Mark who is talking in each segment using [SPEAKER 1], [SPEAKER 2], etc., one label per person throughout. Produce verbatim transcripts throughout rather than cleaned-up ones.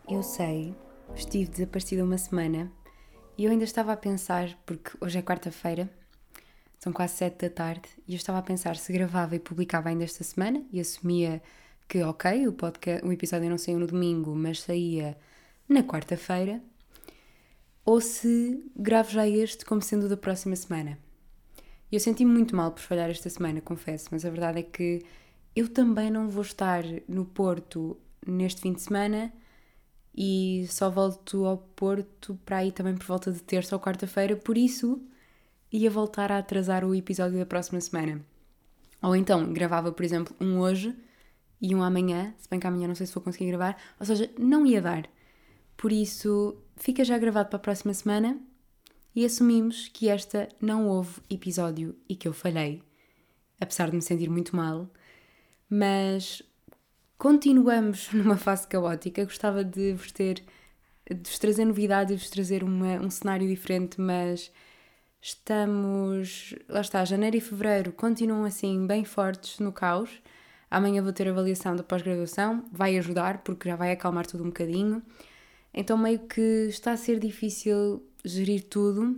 [SPEAKER 1] Eu sei, estive desaparecida uma semana e eu ainda estava a pensar, porque hoje é quarta-feira, são quase sete da tarde, e eu estava a pensar se gravava e publicava ainda esta semana e assumia que, ok, o, podcast, o episódio não saiu no domingo, mas saía na quarta-feira, ou se gravo já este como sendo da próxima semana. Eu senti-me muito mal por falhar esta semana, confesso, mas a verdade é que eu também não vou estar no Porto neste fim de semana e só volto ao Porto para aí também por volta de terça ou quarta-feira, por isso ia voltar a atrasar o episódio da próxima semana. Ou então gravava, por exemplo, um hoje e um amanhã, se bem que amanhã não sei se vou conseguir gravar, ou seja, não ia dar. Por isso, fica já gravado para a próxima semana e assumimos que esta não houve episódio e que eu falhei, apesar de me sentir muito mal, mas continuamos numa fase caótica. Gostava de vos ter, de vos trazer novidades e de vos trazer uma, um cenário diferente, mas estamos, lá está, janeiro e fevereiro continuam assim bem fortes no caos. Amanhã vou ter avaliação da pós-graduação, vai ajudar porque já vai acalmar tudo um bocadinho. Então meio que está a ser difícil gerir tudo,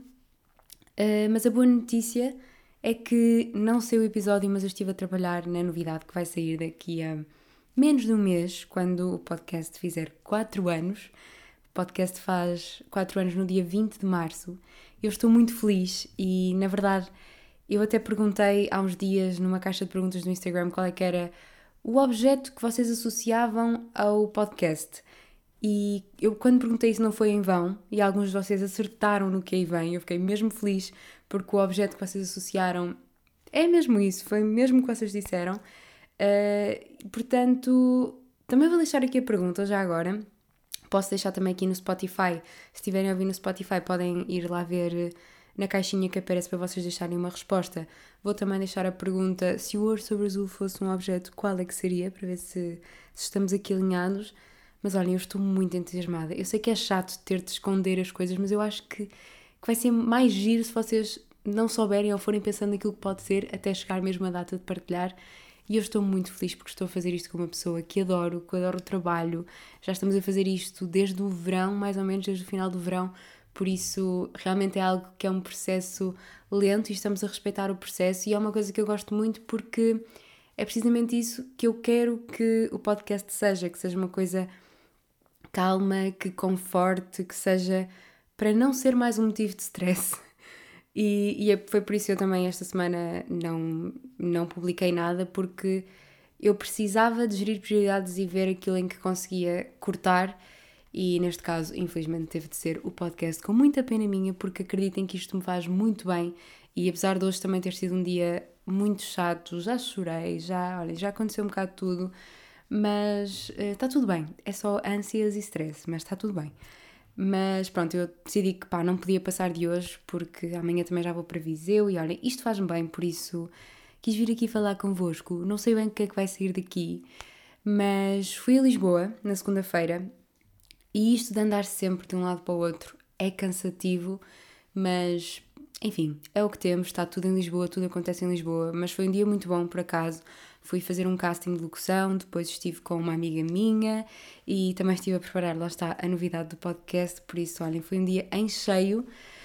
[SPEAKER 1] uh, mas a boa notícia é que não sei o episódio, mas eu estive a trabalhar na novidade que vai sair daqui a menos de um mês, quando o podcast fizer quatro anos. O podcast faz quatro anos no dia vinte de março. Eu estou muito feliz e, na verdade, eu até perguntei há uns dias numa caixa de perguntas do Instagram qual é que era o objeto que vocês associavam ao podcast. E eu, quando perguntei isso, não foi em vão, e alguns de vocês acertaram no que aí vem. Eu fiquei mesmo feliz porque o objeto que vocês associaram é mesmo isso, foi mesmo o que vocês disseram. Uh, portanto, também vou deixar aqui a pergunta já agora. Posso deixar também aqui no Spotify. Se estiverem a ouvir no Spotify, podem ir lá ver na caixinha que aparece para vocês deixarem uma resposta. Vou também deixar a pergunta: se o ouro sobre azul fosse um objeto, qual é que seria? Para ver se, se estamos aqui alinhados. Mas olhem, eu estou muito entusiasmada. Eu sei que é chato ter de esconder as coisas, mas eu acho que, que vai ser mais giro se vocês não souberem ou forem pensando naquilo que pode ser até chegar mesmo a data de partilhar. E eu estou muito feliz porque estou a fazer isto com uma pessoa que adoro, que adoro o trabalho. Já estamos a fazer isto desde o verão, mais ou menos desde o final do verão. Por isso, realmente é algo que é um processo lento e estamos a respeitar o processo. E é uma coisa que eu gosto muito porque é precisamente isso que eu quero que o podcast seja. Que seja uma coisa calma, que conforte, que seja para não ser mais um motivo de stress. E, e foi por isso que eu também esta semana não, não publiquei nada, porque eu precisava de gerir prioridades e ver aquilo em que conseguia cortar, e neste caso, infelizmente, teve de ser o podcast, com muita pena minha, porque acreditem que isto me faz muito bem, e apesar de hoje também ter sido um dia muito chato, já chorei, já, olha, já aconteceu um bocado de tudo, mas uh, está tudo bem, é só ânsias e stress, mas está tudo bem. Mas pronto, eu decidi que pá, não podia passar de hoje porque amanhã também já vou para Viseu e olha, isto faz-me bem, por isso quis vir aqui falar convosco. Não sei bem o que é que vai sair daqui, mas fui a Lisboa na segunda-feira e isto de andar sempre de um lado para o outro é cansativo, mas enfim, é o que temos, está tudo em Lisboa, tudo acontece em Lisboa, mas foi um dia muito bom por acaso. Fui fazer um casting de locução, depois estive com uma amiga minha e também estive a preparar, lá está, a novidade do podcast, por isso, olhem, foi um dia em cheio,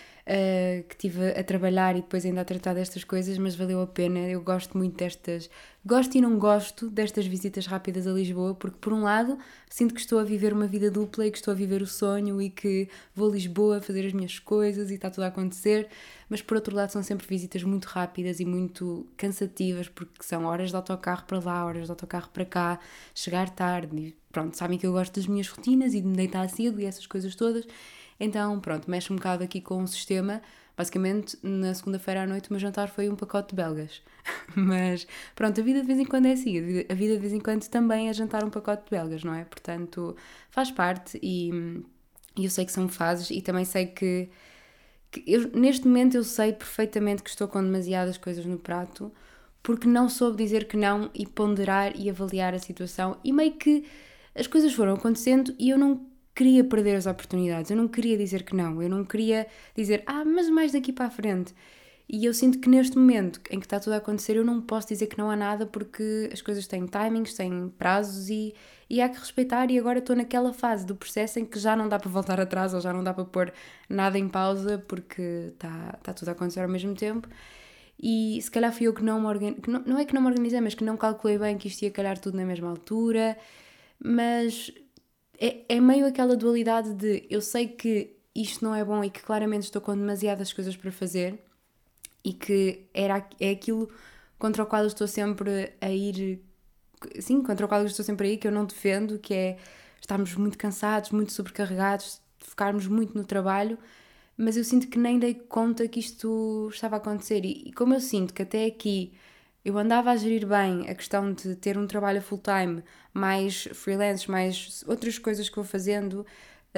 [SPEAKER 1] uh, que estive a trabalhar e depois ainda a tratar destas coisas, mas valeu a pena. Eu gosto muito destas, gosto e não gosto destas visitas rápidas a Lisboa, porque por um lado sinto que estou a viver uma vida dupla e que estou a viver o sonho e que vou a Lisboa fazer as minhas coisas e está tudo a acontecer, mas por outro lado são sempre visitas muito rápidas e muito cansativas, porque são horas de autocarro para lá, horas de autocarro para cá, chegar tarde e pronto, sabem que eu gosto das minhas rotinas e de me deitar cedo e essas coisas todas, então pronto, mexe um bocado aqui com o sistema. Basicamente, na segunda-feira à noite o meu jantar foi um pacote de belgas, mas pronto, a vida de vez em quando é assim, a vida de vez em quando também é jantar um pacote de belgas, não é? Portanto, faz parte e, e eu sei que são fases e também sei que Eu, neste momento eu sei perfeitamente que estou com demasiadas coisas no prato porque não soube dizer que não e ponderar e avaliar a situação e meio que as coisas foram acontecendo e eu não queria perder as oportunidades, eu não queria dizer que não, eu não queria dizer, ah, mas mais daqui para a frente. E eu sinto que neste momento em que está tudo a acontecer, eu não posso dizer que não há nada, porque as coisas têm timings, têm prazos e, e há que respeitar. E agora estou naquela fase do processo em que já não dá para voltar atrás ou já não dá para pôr nada em pausa, porque está, está tudo a acontecer ao mesmo tempo. E se calhar fui eu que não me organizei, não, não é que não me organizei, mas que não calculei bem que isto ia calhar tudo na mesma altura. Mas é, é meio aquela dualidade de eu sei que isto não é bom e que claramente estou com demasiadas coisas para fazer e que era, é aquilo contra o qual eu estou sempre a ir, sim, contra o qual eu estou sempre a ir, que eu não defendo, que é estarmos muito cansados, muito sobrecarregados, focarmos muito no trabalho, mas eu sinto que nem dei conta que isto estava a acontecer. E, e como eu sinto que até aqui eu andava a gerir bem a questão de ter um trabalho full-time, mais freelance, mais outras coisas que vou fazendo, uh,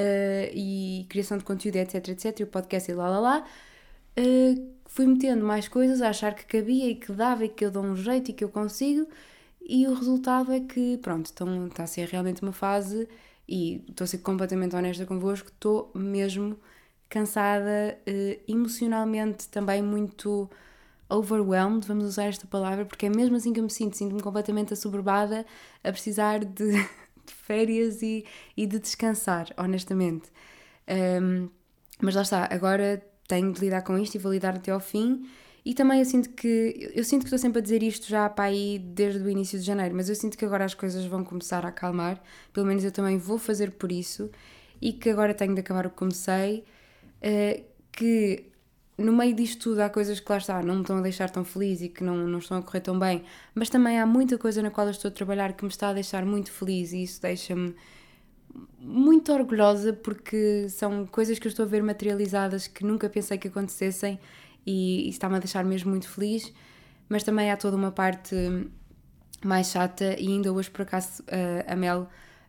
[SPEAKER 1] e criação de conteúdo, etc, etc, e o podcast e lá lá lá, uh, fui metendo mais coisas, a achar que cabia e que dava e que eu dou um jeito e que eu consigo, e o resultado é que, pronto, então, está a ser realmente uma fase, e estou a ser completamente honesta convosco, estou mesmo cansada, uh, emocionalmente também muito overwhelmed, vamos usar esta palavra, porque é mesmo assim que eu me sinto, sinto-me completamente assoberbada, a precisar de, de férias e, e de descansar, honestamente. Um, mas lá está, agora tenho de lidar com isto e vou lidar até ao fim. E também eu sinto que, eu sinto que estou sempre a dizer isto já para aí desde o início de janeiro, mas eu sinto que agora as coisas vão começar a acalmar, pelo menos eu também vou fazer por isso, e que agora tenho de acabar o que comecei, uh, que no meio disto tudo há coisas que lá está, não me estão a deixar tão feliz e que não, não estão a correr tão bem, mas também há muita coisa na qual eu estou a trabalhar que me está a deixar muito feliz, e isso deixa-me muito orgulhosa, porque são coisas que eu estou a ver materializadas que nunca pensei que acontecessem, e isso está-me a deixar mesmo muito feliz. Mas também há toda uma parte mais chata, e ainda hoje por acaso uh, a Mel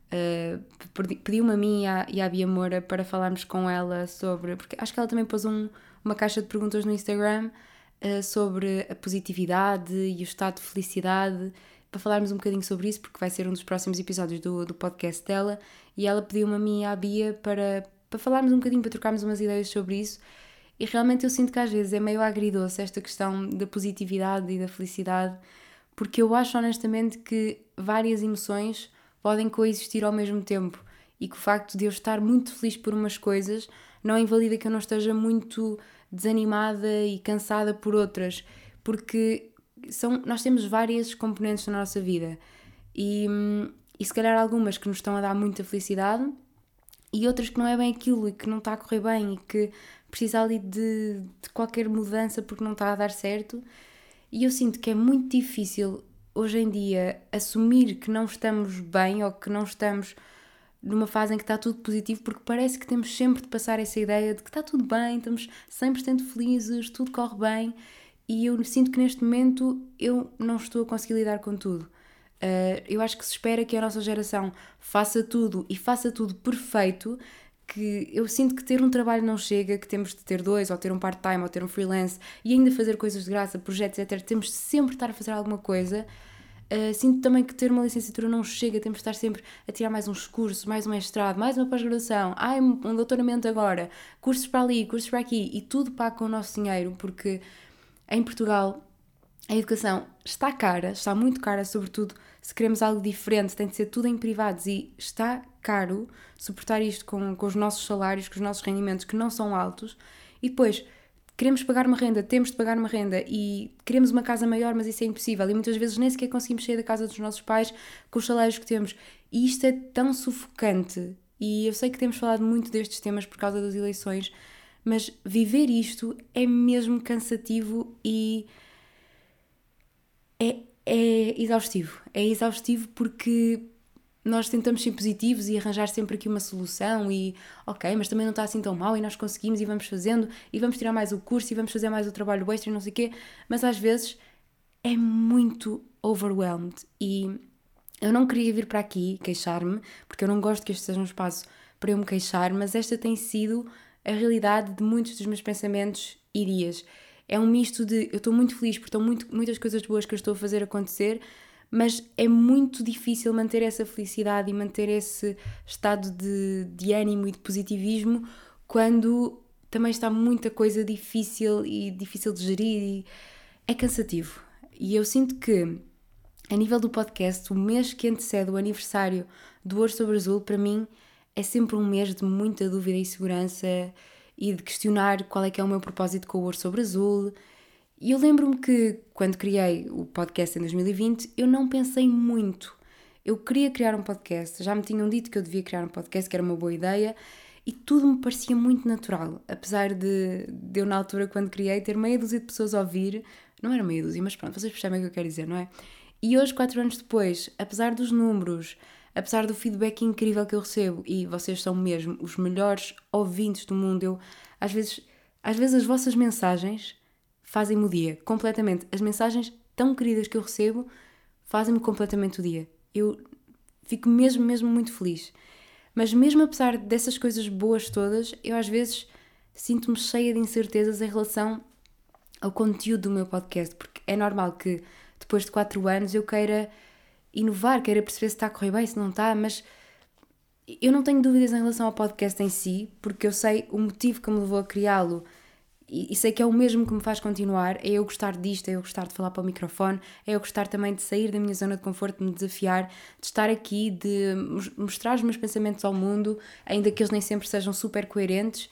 [SPEAKER 1] uh, pediu-me a mim e à, e à Bia Moura para falarmos com ela sobre, porque acho que ela também pôs um uma caixa de perguntas no Instagram uh, sobre a positividade e o estado de felicidade, para falarmos um bocadinho sobre isso, porque vai ser um dos próximos episódios do, do podcast dela, e ela pediu-me a mim e à Bia para, para falarmos um bocadinho, para trocarmos umas ideias sobre isso, e realmente eu sinto que às vezes é meio agridoce esta questão da positividade e da felicidade, porque eu acho honestamente que várias emoções podem coexistir ao mesmo tempo, e que o facto de eu estar muito feliz por umas coisas não invalida que eu não esteja muito desanimada e cansada por outras, porque são, nós temos várias componentes na nossa vida, e, e se calhar algumas que nos estão a dar muita felicidade e outras que não é bem aquilo e que não está a correr bem e que precisa ali de, de qualquer mudança porque não está a dar certo. E eu sinto que é muito difícil hoje em dia assumir que não estamos bem ou que não estamos numa fase em que está tudo positivo, porque parece que temos sempre de passar essa ideia de que está tudo bem, estamos cem por cento felizes, tudo corre bem, e eu sinto que neste momento eu não estou a conseguir lidar com tudo. Uh, eu acho que se espera que a nossa geração faça tudo e faça tudo perfeito, que eu sinto que ter um trabalho não chega, que temos de ter dois, ou ter um part-time, ou ter um freelance, e ainda fazer coisas de graça, projetos, etcétera. Temos de sempre estar a fazer alguma coisa. Uh, sinto também que ter uma licenciatura não chega, temos de estar sempre a tirar mais uns cursos, mais um mestrado, mais uma pós-graduação, ai, um doutoramento agora, cursos para ali, cursos para aqui, e tudo paga com o nosso dinheiro, porque em Portugal a educação está cara, está muito cara, sobretudo se queremos algo diferente, tem de ser tudo em privados, e está caro suportar isto com, com os nossos salários, com os nossos rendimentos que não são altos, e depois queremos pagar uma renda, temos de pagar uma renda, e queremos uma casa maior, mas isso é impossível, e muitas vezes nem sequer conseguimos sair da casa dos nossos pais com os salários que temos, e isto é tão sufocante. E eu sei que temos falado muito destes temas por causa das eleições, mas viver isto é mesmo cansativo e é, é exaustivo, é exaustivo porque nós tentamos ser positivos e arranjar sempre aqui uma solução e ok, mas também não está assim tão mal e nós conseguimos e vamos fazendo e vamos tirar mais o curso e vamos fazer mais o trabalho extra e não sei o quê, mas às vezes é muito overwhelmed. E eu não queria vir para aqui queixar-me, porque eu não gosto que este seja um espaço para eu me queixar, mas esta tem sido a realidade de muitos dos meus pensamentos e dias. É um misto de eu estou muito feliz porque estão muito, muitas coisas boas que eu estou a fazer acontecer, mas é muito difícil manter essa felicidade e manter esse estado de, de ânimo e de positivismo quando também está muita coisa difícil e difícil de gerir e é cansativo. E eu sinto que, a nível do podcast, o mês que antecede o aniversário do Ouro Sobre Azul, para mim, é sempre um mês de muita dúvida e insegurança e de questionar qual é que é o meu propósito com o Ouro Sobre Azul. E eu lembro-me que, quando criei o podcast em dois mil e vinte, eu não pensei muito. Eu queria criar um podcast, já me tinham dito que eu devia criar um podcast, que era uma boa ideia, e tudo me parecia muito natural. Apesar de, de eu, na altura, quando criei, ter meia dúzia de pessoas a ouvir, não era meia dúzia, mas pronto, vocês percebem o que eu quero dizer, não é? E hoje, quatro anos depois, apesar dos números, apesar do feedback incrível que eu recebo, e vocês são mesmo os melhores ouvintes do mundo, eu, às vezes, às vezes as vossas mensagens fazem-me o dia, completamente. As mensagens tão queridas que eu recebo fazem-me completamente o dia. Eu fico mesmo, mesmo muito feliz. Mas mesmo apesar dessas coisas boas todas, eu às vezes sinto-me cheia de incertezas em relação ao conteúdo do meu podcast, porque é normal que depois de quatro anos eu queira inovar, queira perceber se está a correr bem, se não está, mas eu não tenho dúvidas em relação ao podcast em si, porque eu sei o motivo que me levou a criá-lo e, e sei que é o mesmo que me faz continuar, é eu gostar disto, é eu gostar de falar para o microfone, é eu gostar também de sair da minha zona de conforto, de me desafiar, de estar aqui, de mostrar os meus pensamentos ao mundo, ainda que eles nem sempre sejam super coerentes,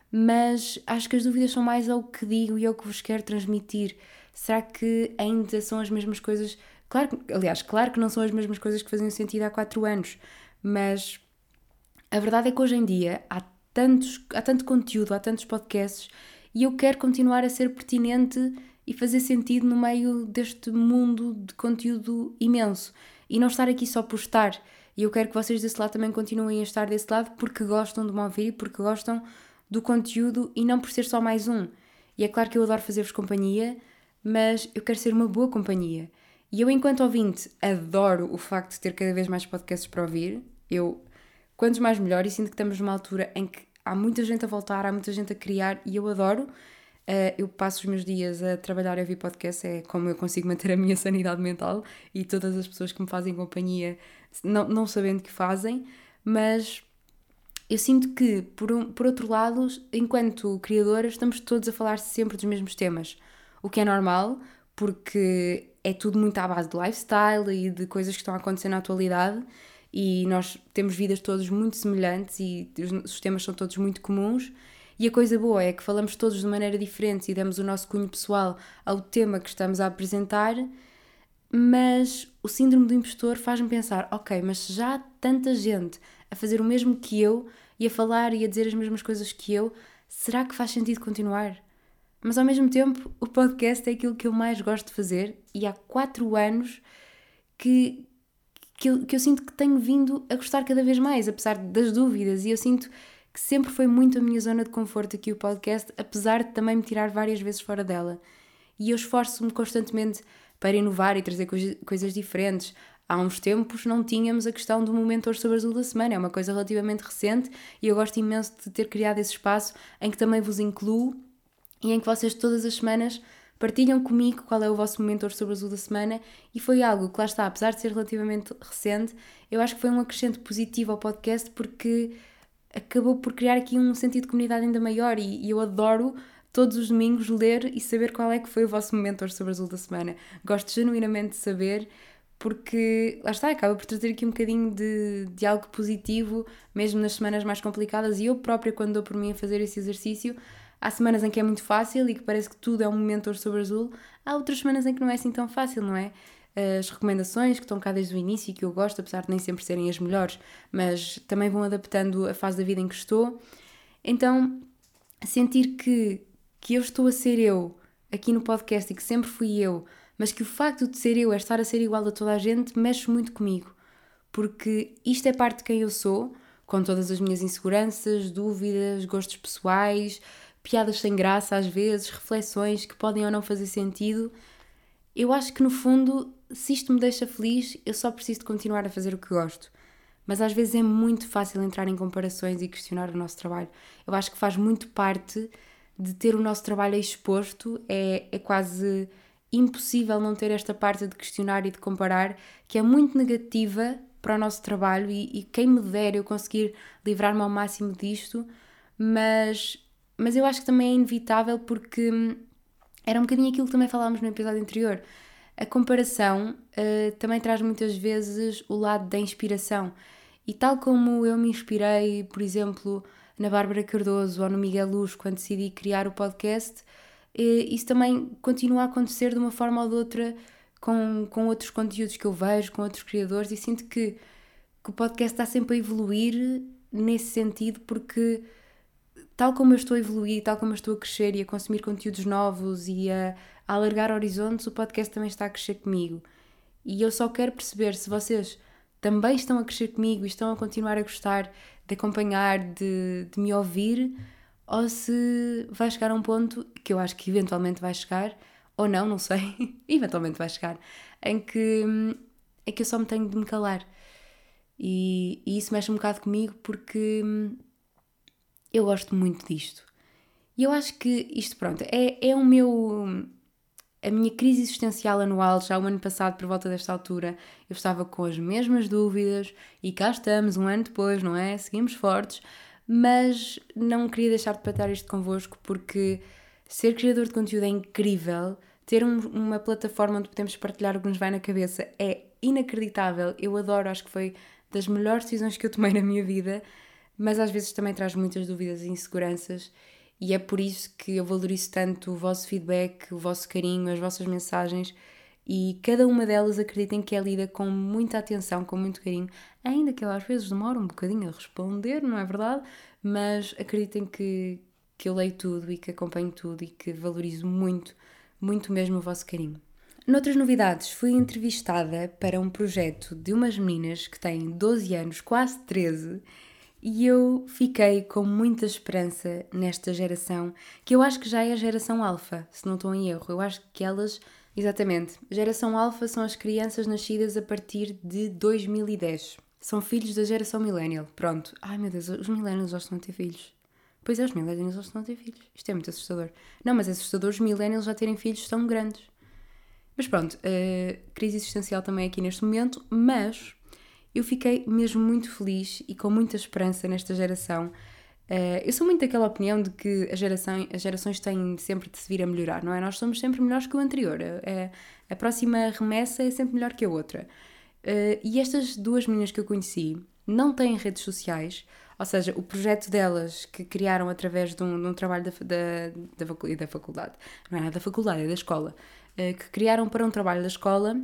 [SPEAKER 1] mas acho que as dúvidas são mais ao que digo e ao que vos quero transmitir. Será que ainda são as mesmas coisas? Claro, aliás, claro que não são as mesmas coisas que faziam sentido há quatro anos, mas a verdade é que hoje em dia há, tantos, há tanto conteúdo, há tantos podcasts e eu quero continuar a ser pertinente e fazer sentido no meio deste mundo de conteúdo imenso e não estar aqui só por estar. E eu quero que vocês desse lado também continuem a estar desse lado porque gostam de me ouvir, porque gostam do conteúdo e não por ser só mais um. E é claro que eu adoro fazer-vos companhia, mas eu quero ser uma boa companhia. E eu, enquanto ouvinte, adoro o facto de ter cada vez mais podcasts para ouvir. Eu, quantos mais melhor, e sinto que estamos numa altura em que há muita gente a voltar, há muita gente a criar e eu adoro. Uh, eu passo os meus dias a trabalhar e a ouvir podcasts, é como eu consigo manter a minha sanidade mental e todas as pessoas que me fazem companhia, não, não sabendo que fazem, mas eu sinto que, por, um, por outro lado, enquanto criadoras, estamos todos a falar sempre dos mesmos temas, o que é normal, porque é tudo muito à base de lifestyle e de coisas que estão a acontecer na atualidade e nós temos vidas todas muito semelhantes e os temas são todos muito comuns e a coisa boa é que falamos todos de maneira diferente e damos o nosso cunho pessoal ao tema que estamos a apresentar, mas o síndrome do impostor faz-me pensar, ok, mas se já há tanta gente a fazer o mesmo que eu e a falar e a dizer as mesmas coisas que eu, será que faz sentido continuar? Mas ao mesmo tempo, o podcast é aquilo que eu mais gosto de fazer e há quatro anos que, que, eu, que eu sinto que tenho vindo a gostar cada vez mais, apesar das dúvidas, e eu sinto que sempre foi muito a minha zona de conforto aqui o podcast, apesar de também me tirar várias vezes fora dela. E eu esforço-me constantemente para inovar e trazer coisa, coisas diferentes. Há uns tempos não tínhamos a questão do momento Ouro Sobre Azul da semana, é uma coisa relativamente recente e eu gosto imenso de ter criado esse espaço em que também vos incluo e em que vocês todas as semanas partilham comigo qual é o vosso momento Ouro Sobre Azul da semana e foi algo que lá está, apesar de ser relativamente recente, eu acho que foi um acrescente positivo ao podcast porque acabou por criar aqui um sentido de comunidade ainda maior e, e eu adoro todos os domingos ler e saber qual é que foi o vosso momento Ouro Sobre Azul da semana. Gosto genuinamente de saber porque, lá está, acaba por trazer aqui um bocadinho de, de algo positivo, mesmo nas semanas mais complicadas, e eu própria, quando dou por mim a fazer esse exercício, há semanas em que é muito fácil e que parece que tudo é um momento Ouro Sobre Azul, há outras semanas em que não é assim tão fácil, não é? As recomendações que estão cá desde o início e que eu gosto, apesar de nem sempre serem as melhores, mas também vão adaptando a fase da vida em que estou. Então, sentir que, que eu estou a ser eu aqui no podcast e que sempre fui eu, mas que o facto de ser eu é estar a ser igual a toda a gente, mexe muito comigo. Porque isto é parte de quem eu sou, com todas as minhas inseguranças, dúvidas, gostos pessoais, piadas sem graça às vezes, reflexões que podem ou não fazer sentido. Eu acho que no fundo, se isto me deixa feliz, eu só preciso de continuar a fazer o que gosto. Mas às vezes é muito fácil entrar em comparações e questionar o nosso trabalho. Eu acho que faz muito parte de ter o nosso trabalho exposto, é, é quase impossível não ter esta parte de questionar e de comparar, que é muito negativa para o nosso trabalho e, e quem me dera eu conseguir livrar-me ao máximo disto, mas mas eu acho que também é inevitável porque hum, era um bocadinho aquilo que também falámos no episódio anterior. A comparação uh, também traz muitas vezes o lado da inspiração. E tal como eu me inspirei, por exemplo, na Bárbara Cardoso ou no Miguel Luz quando decidi criar o podcast, uh, isso também continua a acontecer de uma forma ou de outra com, com outros conteúdos que eu vejo, com outros criadores, e sinto que, que o podcast está sempre a evoluir nesse sentido, porque tal como eu estou a evoluir, tal como eu estou a crescer e a consumir conteúdos novos e a, a alargar horizontes, o podcast também está a crescer comigo. E eu só quero perceber se vocês também estão a crescer comigo e estão a continuar a gostar de acompanhar, de, de me ouvir, ou se vai chegar a um ponto, que eu acho que eventualmente vai chegar, ou não, não sei, eventualmente vai chegar, em que, em que eu só me tenho de me calar. E, e isso mexe um bocado comigo porque eu gosto muito disto. E eu acho que isto, pronto, é, é o meu... A minha crise existencial anual, já o ano passado, por volta desta altura, eu estava com as mesmas dúvidas e cá estamos, um ano depois, não é? Seguimos fortes, mas não queria deixar de partilhar isto convosco porque ser criador de conteúdo é incrível, ter um, uma plataforma onde podemos partilhar o que nos vai na cabeça é inacreditável. Eu adoro, acho que foi das melhores decisões que eu tomei na minha vida, mas às vezes também traz muitas dúvidas e inseguranças. E é por isso que eu valorizo tanto o vosso feedback, o vosso carinho, as vossas mensagens, e cada uma delas acreditem que é lida com muita atenção, com muito carinho, ainda que eu às vezes demore um bocadinho a responder, não é verdade? Mas acreditem que, que eu leio tudo e que acompanho tudo e que valorizo muito, muito mesmo o vosso carinho. Noutras novidades, fui entrevistada para um projeto de umas meninas que têm doze anos, quase treze, e eu fiquei com muita esperança nesta geração, que eu acho que já é a geração alfa, se não estou em erro. Eu acho que elas, exatamente, geração alfa são as crianças nascidas a partir de dois mil e dez. São filhos da geração millennial. Pronto. Ai meu Deus, os millennials já estão a ter filhos. Pois é, os millennials já estão a ter filhos. Isto é muito assustador. Não, mas é assustador os millennials já terem filhos tão grandes. Mas pronto, uh, crise existencial também aqui neste momento, mas... eu fiquei mesmo muito feliz e com muita esperança nesta geração. Uh, eu sou muito daquela opinião de que a geração, as gerações têm sempre de se vir a melhorar, não é? Nós somos sempre melhores que o anterior. A, a próxima remessa é sempre melhor que a outra. Uh, e estas duas meninas que eu conheci não têm redes sociais, ou seja, o projeto delas que criaram através de um, de um trabalho da, da, da, da faculdade, não é nada da faculdade, é da escola, uh, que criaram para um trabalho da escola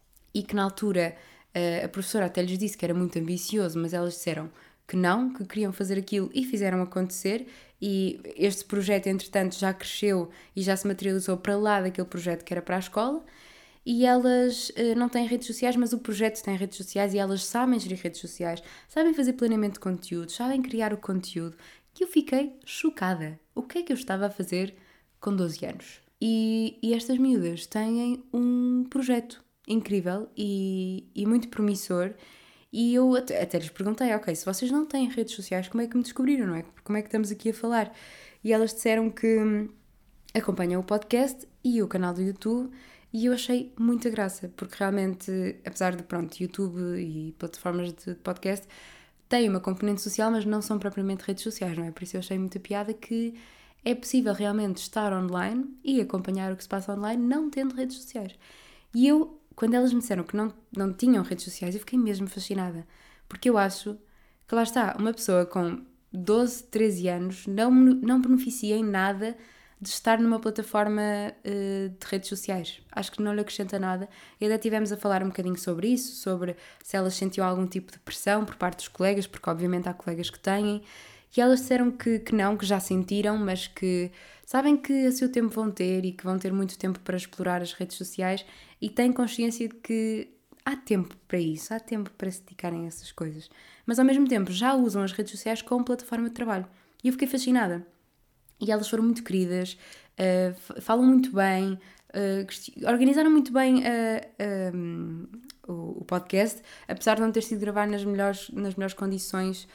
[SPEAKER 1] e que na altura... Uh, a professora até lhes disse que era muito ambicioso, mas elas disseram que não, que queriam fazer aquilo e fizeram acontecer, e este projeto entretanto já cresceu e já se materializou para lá daquele projeto que era para a escola, e elas uh, não têm redes sociais, mas o projeto tem redes sociais e elas sabem gerir redes sociais, sabem fazer planeamento de conteúdo, sabem criar o conteúdo, e eu fiquei chocada. O que é que eu estava a fazer com doze anos? E, e estas miúdas têm um projeto incrível e, e muito promissor, e eu até, até lhes perguntei, ok, se vocês não têm redes sociais, como é que me descobriram, não é? Como é que estamos aqui a falar? E elas disseram que acompanham o podcast e o canal do YouTube, e eu achei muita graça, porque realmente, apesar de, pronto, YouTube e plataformas de podcast têm uma componente social, mas não são propriamente redes sociais, não é? Por isso eu achei muita piada que é possível realmente estar online e acompanhar o que se passa online não tendo redes sociais. E eu, quando elas me disseram que não, não tinham redes sociais, eu fiquei mesmo fascinada. Porque eu acho que lá está, uma pessoa com doze, treze anos não, não beneficia em nada de estar numa plataforma uh, de redes sociais. Acho que não lhe acrescenta nada. E até estivemos a falar um bocadinho sobre isso, sobre se elas sentiam algum tipo de pressão por parte dos colegas, porque obviamente há colegas que têm. E elas disseram que, que não, que já sentiram, mas que sabem que a seu tempo vão ter e que vão ter muito tempo para explorar as redes sociais, e têm consciência de que há tempo para isso, há tempo para se dedicarem a essas coisas. Mas ao mesmo tempo já usam as redes sociais como plataforma de trabalho. E eu fiquei fascinada. E elas foram muito queridas, uh, falam muito bem, uh, organizaram muito bem uh, um, o, o podcast, apesar de não ter sido gravado nas melhores, nas melhores condições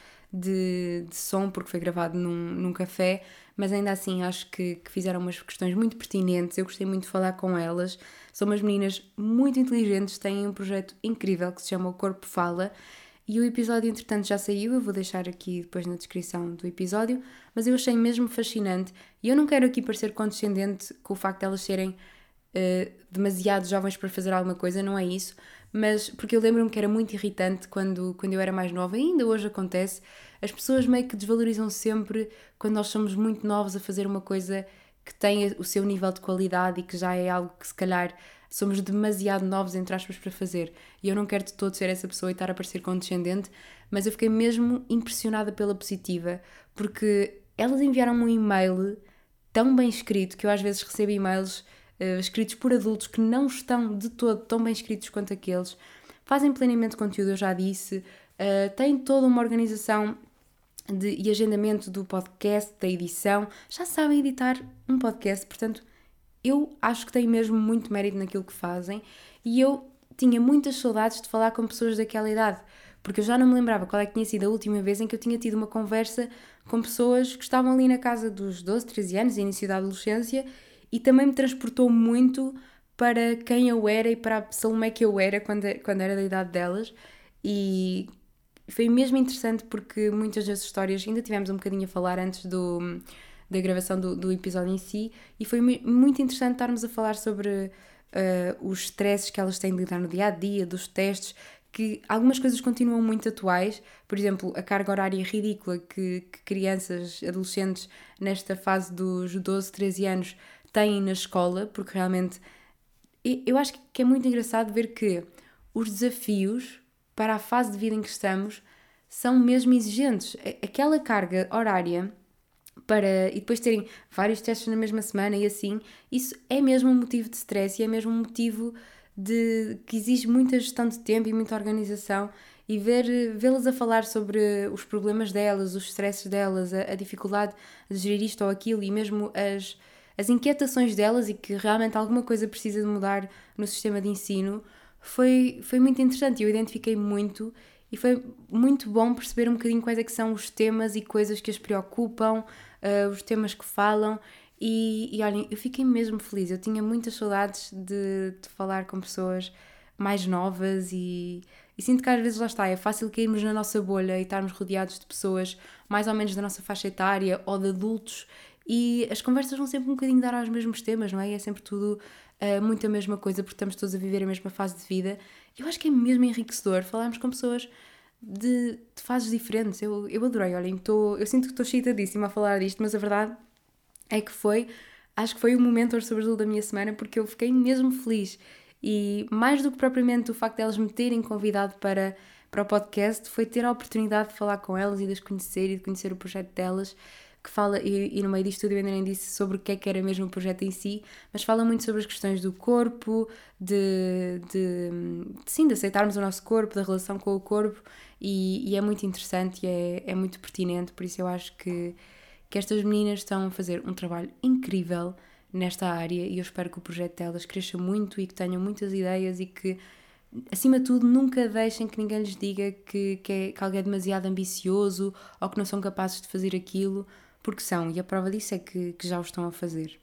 [SPEAKER 1] de, de som, porque foi gravado num, num café, mas ainda assim acho que, que fizeram umas questões muito pertinentes. Eu gostei muito de falar com elas. São umas meninas muito inteligentes, têm um projeto incrível que se chama O Corpo Fala, E o episódio, entretanto, já saiu, eu vou deixar aqui depois na descrição do episódio, mas eu achei mesmo fascinante e eu não quero aqui parecer condescendente com o facto de elas serem uh, demasiado jovens para fazer alguma coisa, não é isso, mas porque eu lembro-me que era muito irritante quando, quando eu era mais nova, e ainda hoje acontece, as pessoas meio que desvalorizam sempre quando nós somos muito novos a fazer uma coisa que tem o seu nível de qualidade e que já é algo que se calhar somos demasiado novos, entre aspas, para fazer. E eu não quero de todo ser essa pessoa e estar a parecer condescendente, mas eu fiquei mesmo impressionada pela positiva, porque elas enviaram-me um e-mail tão bem escrito, que eu às vezes recebo e-mails uh, escritos por adultos que não estão de todo tão bem escritos quanto aqueles, fazem planeamento de conteúdo, eu já disse, uh, têm toda uma organização de, e agendamento do podcast, da edição, já sabem editar um podcast, portanto eu acho que têm mesmo muito mérito naquilo que fazem e eu tinha muitas saudades de falar com pessoas daquela idade, porque eu já não me lembrava qual é que tinha sido a última vez em que eu tinha tido uma conversa com pessoas que estavam ali na casa dos doze, treze anos, início da adolescência, e também me transportou muito para quem eu era e para a Salomé que eu era quando, quando era da idade delas, e foi mesmo interessante porque muitas das histórias, ainda tivemos um bocadinho a falar antes do... da gravação do, do episódio em si, e foi muito interessante estarmos a falar sobre uh, os stresses que elas têm de lidar no dia-a-dia, dos testes, que algumas coisas continuam muito atuais, por exemplo, a carga horária ridícula que, que crianças, adolescentes, nesta fase dos doze, treze anos têm na escola, porque realmente eu acho que é muito engraçado ver que os desafios para a fase de vida em que estamos são mesmo exigentes. Aquela carga horária para, e depois terem vários testes na mesma semana e assim, isso é mesmo um motivo de stress e é mesmo um motivo de, que exige muita gestão de tempo e muita organização, e ver, vê-las a falar sobre os problemas delas, os stresses delas, a, a dificuldade de gerir isto ou aquilo e mesmo as, as inquietações delas e que realmente alguma coisa precisa de mudar no sistema de ensino, foi, foi muito interessante. Eu identifiquei muito e foi muito bom perceber um bocadinho quais é que são os temas e coisas que as preocupam, uh, os temas que falam, e, e olhem, eu fiquei mesmo feliz. Eu tinha muitas saudades de, de falar com pessoas mais novas e, e sinto que às vezes lá está, é fácil cairmos na nossa bolha e estarmos rodeados de pessoas mais ou menos da nossa faixa etária ou de adultos, e as conversas vão sempre um bocadinho dar aos mesmos temas, não é? E é sempre tudo uh, muito a mesma coisa, porque estamos todos a viver a mesma fase de vida. Eu acho que é mesmo enriquecedor falarmos com pessoas de, de fases diferentes. Eu, eu adorei, olhem, tô, eu sinto que estou excitadíssima a falar disto, mas a verdade é que foi, acho que foi o momento sobretudo da minha semana, porque eu fiquei mesmo feliz. E mais do que propriamente o facto de elas me terem convidado para, para o podcast, foi ter a oportunidade de falar com elas e de as conhecer e de conhecer o projeto delas, que fala, e, e no meio disto tudo eu ainda nem disse sobre o que é que era mesmo o projeto em si, mas fala muito sobre as questões do corpo, de, de, de sim, de aceitarmos o nosso corpo, da relação com o corpo, e, e é muito interessante e é, é muito pertinente, por isso eu acho que, que estas meninas estão a fazer um trabalho incrível nesta área, e eu espero que o projeto delas cresça muito e que tenham muitas ideias e que, acima de tudo, nunca deixem que ninguém lhes diga que, que, é, que alguém é demasiado ambicioso ou que não são capazes de fazer aquilo, porque são, e a prova disso é que, que já o estão a fazer.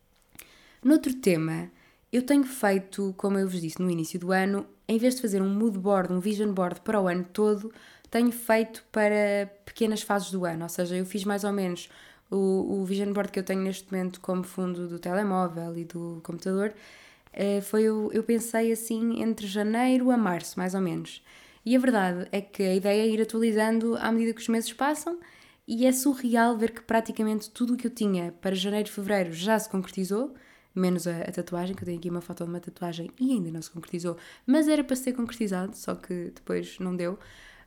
[SPEAKER 1] Noutro tema, eu tenho feito, como eu vos disse no início do ano, em vez de fazer um mood board, um vision board para o ano todo, tenho feito para pequenas fases do ano, ou seja, eu fiz mais ou menos o, o vision board que eu tenho neste momento como fundo do telemóvel e do computador, foi eu, eu pensei assim entre janeiro a março, mais ou menos. E a verdade é que a ideia é ir atualizando à medida que os meses passam, e é surreal ver que praticamente tudo o que eu tinha para janeiro e fevereiro já se concretizou, menos a, a tatuagem, que eu tenho aqui uma foto de uma tatuagem e ainda não se concretizou, mas era para ser concretizado, só que depois não deu.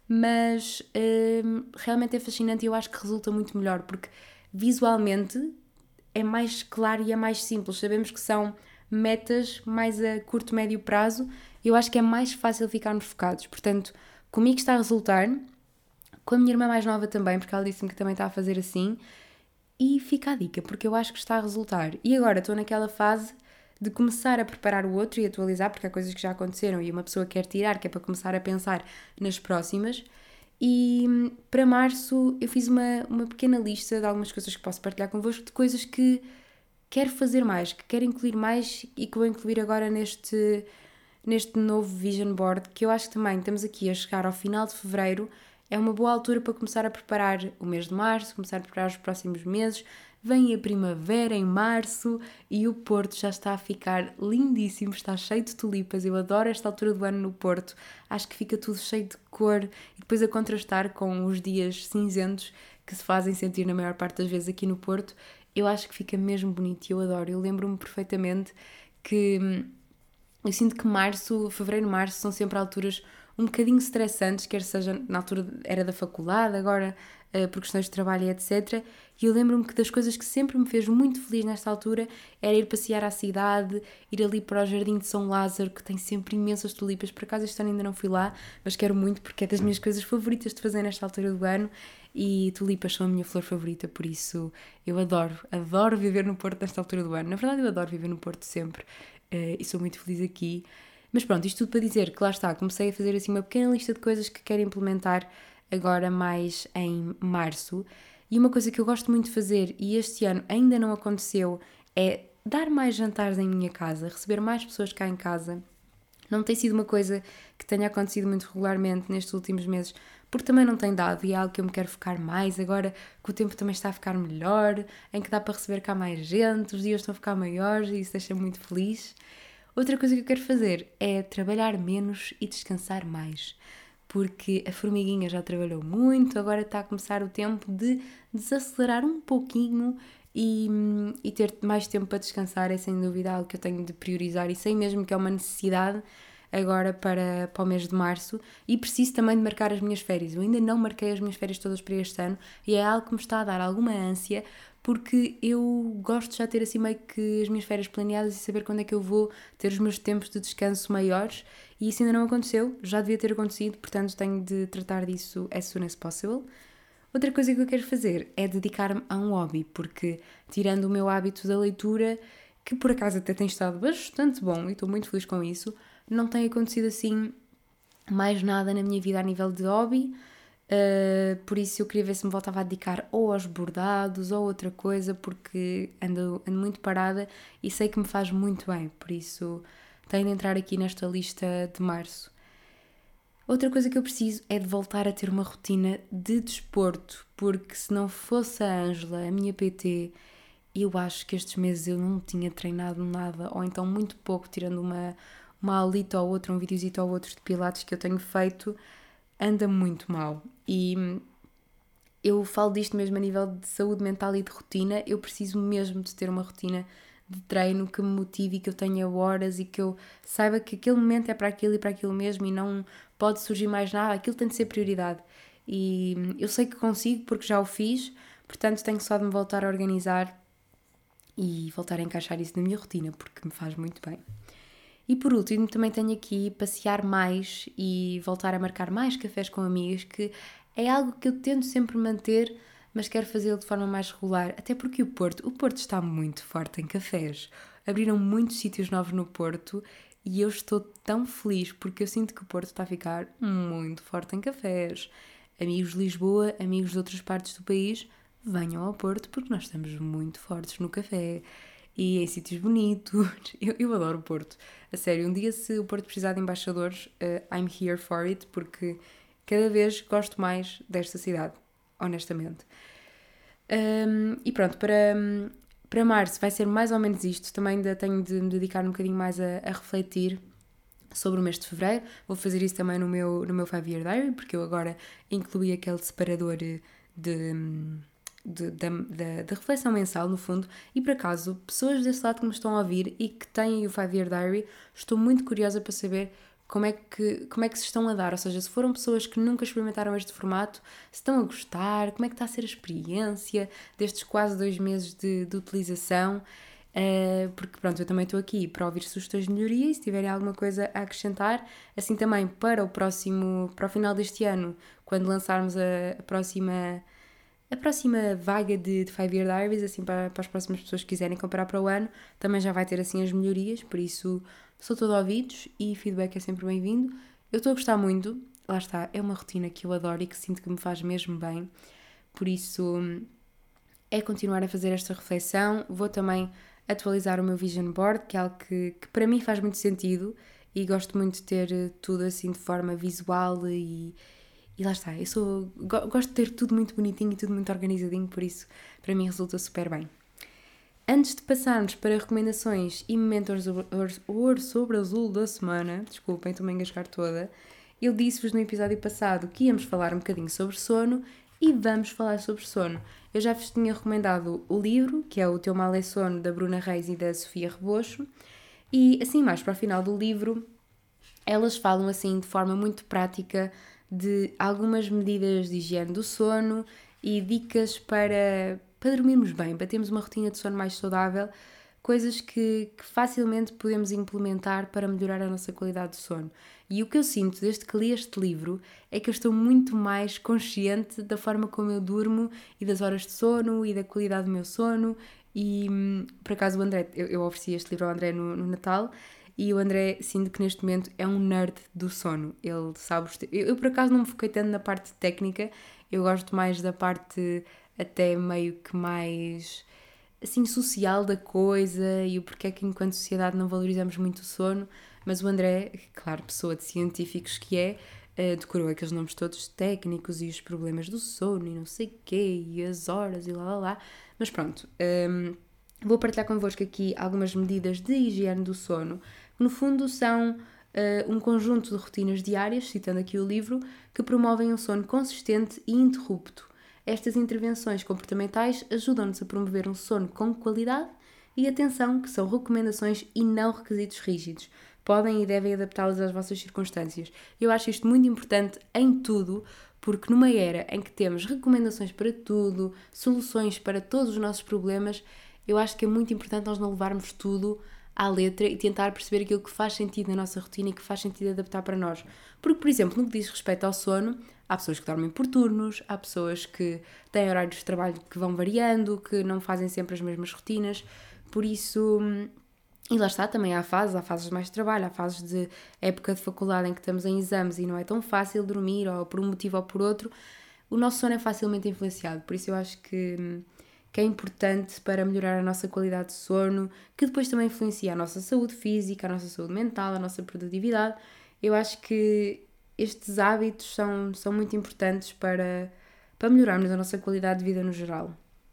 [SPEAKER 1] Mas hum, realmente é fascinante e eu acho que resulta muito melhor, porque visualmente é mais claro e é mais simples. Sabemos que são metas mais a curto, médio prazo, e eu acho que é mais fácil ficarmos focados. Portanto, comigo está a resultar, com a minha irmã mais nova também, porque ela disse-me que também está a fazer assim, e fica a dica, porque eu acho que está a resultar. E agora estou naquela fase de começar a preparar o outro e atualizar, porque há coisas que já aconteceram e uma pessoa quer tirar, que é para começar a pensar nas próximas. E para março eu fiz uma, uma pequena lista de algumas coisas que posso partilhar convosco, de coisas que quero fazer mais, que quero incluir mais e que vou incluir agora neste, neste novo Vision Board, que eu acho que também estamos aqui a chegar ao final de fevereiro, é uma boa altura para começar a preparar o mês de março, começar a preparar os próximos meses. Vem a primavera em março e o Porto já está a ficar lindíssimo, está cheio de tulipas. Eu adoro esta altura do ano no Porto, acho que fica tudo cheio de cor e depois a contrastar com os dias cinzentos que se fazem sentir na maior parte das vezes aqui no Porto. Eu acho que fica mesmo bonito e eu adoro. Eu lembro-me perfeitamente que hum, eu sinto que março, fevereiro, março são sempre alturas um bocadinho estressantes, quer seja na altura era da faculdade, agora uh, por questões de trabalho e etcétera. E eu lembro-me que das coisas que sempre me fez muito feliz nesta altura era ir passear à cidade, ir ali para o Jardim de São Lázaro, que tem sempre imensas tulipas. Por acaso este ano ainda não fui lá, mas quero muito porque é das minhas coisas favoritas de fazer nesta altura do ano e tulipas são a minha flor favorita, por isso eu adoro, adoro viver no Porto nesta altura do ano. Na verdade eu adoro viver no Porto sempre uh, e sou muito feliz aqui. Mas pronto, isto tudo para dizer que lá está, comecei a fazer assim uma pequena lista de coisas que quero implementar agora mais em março. E uma coisa que eu gosto muito de fazer, e este ano ainda não aconteceu, é dar mais jantares em minha casa, receber mais pessoas cá em casa. Não tem sido uma coisa que tenha acontecido muito regularmente nestes últimos meses, porque também não tem dado e é algo que eu me quero focar mais agora que o tempo também está a ficar melhor, em que dá para receber cá mais gente, os dias estão a ficar maiores e isso deixa-me muito feliz. Outra coisa que eu quero fazer é trabalhar menos e descansar mais, porque a formiguinha já trabalhou muito, agora está a começar o tempo de desacelerar um pouquinho e, e ter mais tempo para descansar. É sem dúvida algo que eu tenho de priorizar e sei mesmo que é uma necessidade agora para, para o mês de março e preciso também de marcar as minhas férias. Eu ainda não marquei as minhas férias todas para este ano e é algo que me está a dar alguma ânsia porque eu gosto de já ter assim meio que as minhas férias planeadas e saber quando é que eu vou ter os meus tempos de descanso maiores e isso ainda não aconteceu, já devia ter acontecido, portanto tenho de tratar disso as soon as possible. Outra coisa que eu quero fazer é dedicar-me a um hobby, porque tirando o meu hábito da leitura, que por acaso até tem estado bastante bom e estou muito feliz com isso, não tem acontecido assim mais nada na minha vida a nível de hobby, uh, por isso eu queria ver se me voltava a dedicar ou aos bordados ou outra coisa, porque ando, ando muito parada e sei que me faz muito bem, por isso tenho de entrar aqui nesta lista de março. Outra coisa que eu preciso é de voltar a ter uma rotina de desporto, porque se não fosse a Ângela, a minha P T, eu acho que estes meses eu não tinha treinado nada, ou então muito pouco, tirando uma, uma aulita ou outra, um videozito ou outro de pilates que eu tenho feito, anda muito mal. E eu falo disto mesmo a nível de saúde mental e de rotina, eu preciso mesmo de ter uma rotina de treino que me motive e que eu tenha horas e que eu saiba que aquele momento é para aquilo e para aquilo mesmo e não pode surgir mais nada, aquilo tem de ser prioridade. E eu sei que consigo porque já o fiz, portanto tenho só de me voltar a organizar e voltar a encaixar isso na minha rotina, porque me faz muito bem. E por último, também tenho aqui passear mais e voltar a marcar mais cafés com amigas, que é algo que eu tento sempre manter, mas quero fazê-lo de forma mais regular, até porque o Porto, o Porto está muito forte em cafés. Abriram muitos sítios novos no Porto e eu estou tão feliz porque eu sinto que o Porto está a ficar muito forte em cafés. Amigos de Lisboa, amigos de outras partes do país, venham ao Porto porque nós estamos muito fortes no café e em sítios bonitos. Eu, eu adoro o Porto. A sério, um dia se o Porto precisar de embaixadores, uh, I'm here for it, porque cada vez gosto mais desta cidade, honestamente. Um, e pronto, para, para março vai ser mais ou menos isto. Também ainda tenho de me dedicar um bocadinho mais a, a refletir sobre o mês de fevereiro. Vou fazer isso também no meu, no meu five year diary, porque eu agora incluí aquele separador de, de, de, de, de reflexão mensal, no fundo. E por acaso, pessoas desse lado que me estão a ouvir e que têm o five year diary, estou muito curiosa para saber como é, que, como é que se estão a dar, ou seja, se foram pessoas que nunca experimentaram este formato, se estão a gostar, como é que está a ser a experiência destes quase dois meses de, de utilização, uh, porque pronto, eu também estou aqui para ouvir sugestões de melhoria e se tiverem alguma coisa a acrescentar, assim também para o próximo, para o final deste ano, quando lançarmos a, a próxima... A próxima vaga de, de five year diaries, assim para, para as próximas pessoas que quiserem comprar para o ano, também já vai ter assim as melhorias, por isso sou todo ouvidos e feedback é sempre bem-vindo. Eu estou a gostar muito, lá está, é uma rotina que eu adoro e que sinto que me faz mesmo bem, por isso é continuar a fazer esta reflexão. Vou também atualizar o meu vision board, que é algo que, que para mim faz muito sentido e gosto muito de ter tudo assim de forma visual e, e lá está, eu sou, gosto de ter tudo muito bonitinho e tudo muito organizadinho, por isso para mim resulta super bem. Antes de passarmos para recomendações e momentos ouro sobre azul da semana, desculpem, estou-me a engasgar toda, eu disse-vos no episódio passado que íamos falar um bocadinho sobre sono e vamos falar sobre sono. Eu já vos tinha recomendado o livro, que é O Teu Mal é Sono, da Bruna Reis e da Sofia Rebocho, e assim mais para o final do livro, elas falam assim de forma muito prática de algumas medidas de higiene do sono e dicas para, para dormirmos bem, para termos uma rotina de sono mais saudável, coisas que, que facilmente podemos implementar para melhorar a nossa qualidade de sono. E o que eu sinto desde que li este livro é que eu estou muito mais consciente da forma como eu durmo e das horas de sono e da qualidade do meu sono. E por acaso o André, eu, eu ofereci este livro ao André no, no Natal e o André sinto que neste momento é um nerd do sono. Ele sabe... Eu, eu por acaso não me foquei tanto na parte técnica, eu gosto mais da parte até meio que mais assim social da coisa e o porquê é que enquanto sociedade não valorizamos muito o sono, mas o André, claro, pessoa de científicos que é, uh, decorou aqueles nomes todos técnicos e os problemas do sono e não sei o quê, e as horas e lá lá lá, mas pronto, um, vou partilhar convosco aqui algumas medidas de higiene do sono, que no fundo são uh, um conjunto de rotinas diárias, citando aqui o livro, que promovem um sono consistente e ininterrupto. Estas intervenções comportamentais ajudam-nos a promover um sono com qualidade e atenção, que são recomendações e não requisitos rígidos. Podem e devem adaptá-las às vossas circunstâncias. Eu acho isto muito importante em tudo, porque numa era em que temos recomendações para tudo, soluções para todos os nossos problemas, eu acho que é muito importante nós não levarmos tudo à letra e tentar perceber aquilo que faz sentido na nossa rotina e que faz sentido adaptar para nós. Porque, por exemplo, no que diz respeito ao sono, há pessoas que dormem por turnos, há pessoas que têm horários de trabalho que vão variando, que não fazem sempre as mesmas rotinas, por isso... E lá está, também há fases, há fases de mais trabalho, há fases de época de faculdade em que estamos em exames e não é tão fácil dormir, ou por um motivo ou por outro, o nosso sono é facilmente influenciado, por isso eu acho que, que é importante para melhorar a nossa qualidade de sono, que depois também influencia a nossa saúde física, a nossa saúde mental, a nossa produtividade. Eu acho que estes hábitos são, são muito importantes para, para melhorarmos a nossa qualidade de vida no geral.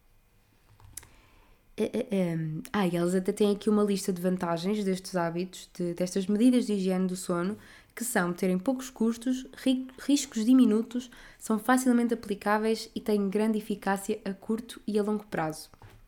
[SPEAKER 1] Ah, e elas até têm aqui uma lista de vantagens destes hábitos, de, destas medidas de higiene do sono, que são terem poucos custos, ri, riscos diminutos, são facilmente aplicáveis e têm grande eficácia a curto e a longo prazo.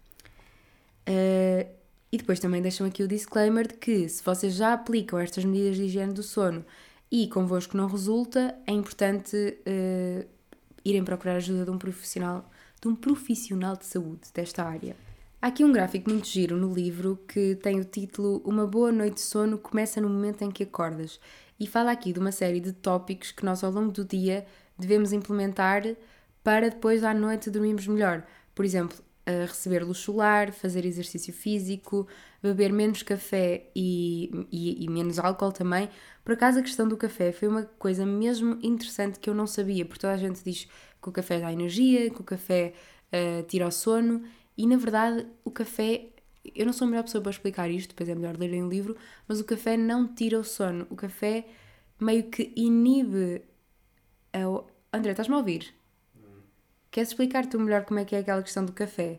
[SPEAKER 1] Uh, e depois também deixam aqui o disclaimer de que se vocês já aplicam estas medidas de higiene do sono e convosco não resulta, é importante uh, irem procurar ajuda de um profissional, de um profissional de saúde desta área. Há aqui um gráfico muito giro no livro que tem o título Uma boa noite de sono começa no momento em que acordas e fala aqui de uma série de tópicos que nós ao longo do dia devemos implementar para depois à noite dormirmos melhor. Por exemplo, receber luz solar, fazer exercício físico, beber menos café e, e, e menos álcool também. Por acaso a questão do café foi uma coisa mesmo interessante que eu não sabia, porque toda a gente diz que o café dá energia, que o café uh, tira o sono. E, na verdade, o café... Eu não sou a melhor pessoa para explicar isto, depois é melhor lerem um livro, mas o café não tira o sono. O café meio que inibe... A... André, estás-me a ouvir? Hum. Queres explicar tu melhor como é que é aquela questão do café?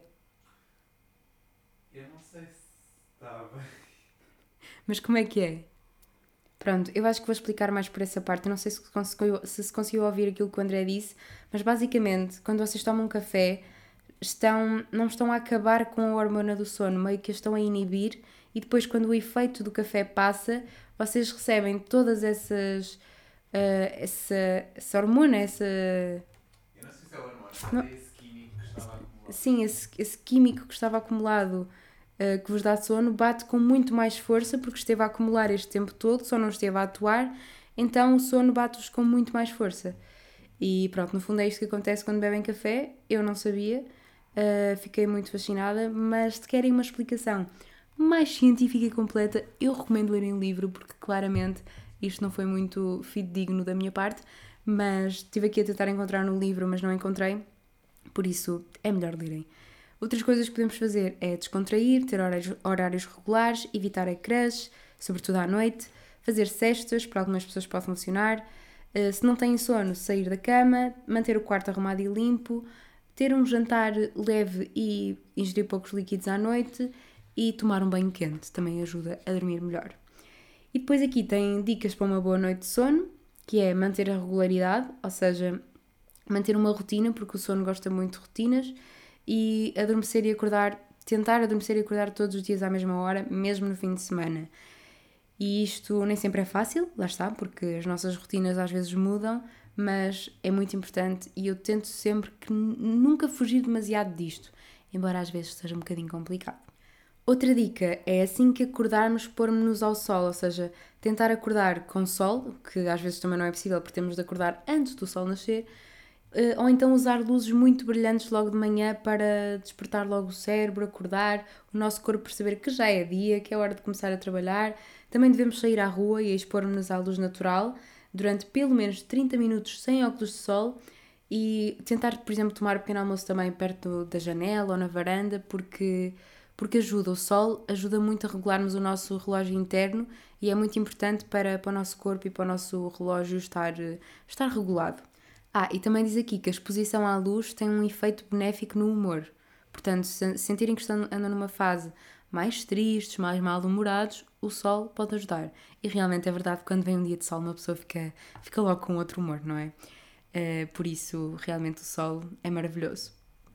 [SPEAKER 2] Eu não sei se está bem.
[SPEAKER 1] Mas como é que é? Pronto, eu acho que vou explicar mais por essa parte. Eu não sei se conseguiu, se se conseguiu ouvir aquilo que o André disse, mas basicamente, quando vocês tomam um café... Estão, não estão a acabar com a hormona do sono, meio que a estão a inibir e depois quando o efeito do café passa, vocês recebem todas essas uh, essa, essa hormona, essa...
[SPEAKER 2] Eu não sei se é hormona, mas é esse químico que estava acumulado.
[SPEAKER 1] Sim, esse, esse químico que estava acumulado uh, que vos dá sono, bate com muito mais força porque esteve a acumular este tempo todo, só não esteve a atuar, então o sono bate-vos com muito mais força. E pronto, no fundo é isto que acontece quando bebem café, eu não sabia. Uh, fiquei muito fascinada, mas se querem uma explicação mais científica e completa, eu recomendo lerem o livro, porque claramente isto não foi muito fidedigno da minha parte, mas estive aqui a tentar encontrar no livro, mas não encontrei, por isso é melhor lerem. Outras coisas que podemos fazer é descontrair, ter horários, horários regulares, evitar ecrãs, sobretudo à noite, fazer cestas, para algumas pessoas pode funcionar. Uh, se não têm sono, sair da cama, manter o quarto arrumado e limpo, ter um jantar leve e ingerir poucos líquidos à noite e tomar um banho quente, também ajuda a dormir melhor. E depois aqui tem dicas para uma boa noite de sono, que é manter a regularidade, ou seja, manter uma rotina, porque o sono gosta muito de rotinas, e adormecer e acordar, tentar adormecer e acordar todos os dias à mesma hora, mesmo no fim de semana. E isto nem sempre é fácil, lá está, porque as nossas rotinas às vezes mudam, mas é muito importante e eu tento sempre que nunca fugir demasiado disto, embora às vezes seja um bocadinho complicado. Outra dica é assim que acordarmos, pôrmos-nos ao sol, ou seja, tentar acordar com sol, que às vezes também não é possível porque temos de acordar antes do sol nascer, ou então usar luzes muito brilhantes logo de manhã para despertar logo o cérebro, acordar, o nosso corpo perceber que já é dia, que é hora de começar a trabalhar. Também devemos sair à rua e expor-nos à luz natural durante pelo menos trinta minutos sem óculos de sol e tentar, por exemplo, tomar um pequeno almoço também perto da janela ou na varanda, porque, porque ajuda, o sol ajuda muito a regularmos o nosso relógio interno e é muito importante para, para o nosso corpo e para o nosso relógio estar, estar regulado. Ah, e também diz aqui que a exposição à luz tem um efeito benéfico no humor. Portanto, se sentirem que estão, andam numa fase mais tristes, mais mal-humorados, o sol pode ajudar. E realmente é verdade que quando vem um dia de sol uma pessoa fica, fica logo com outro humor, não é? Uh, por isso, realmente o sol é maravilhoso.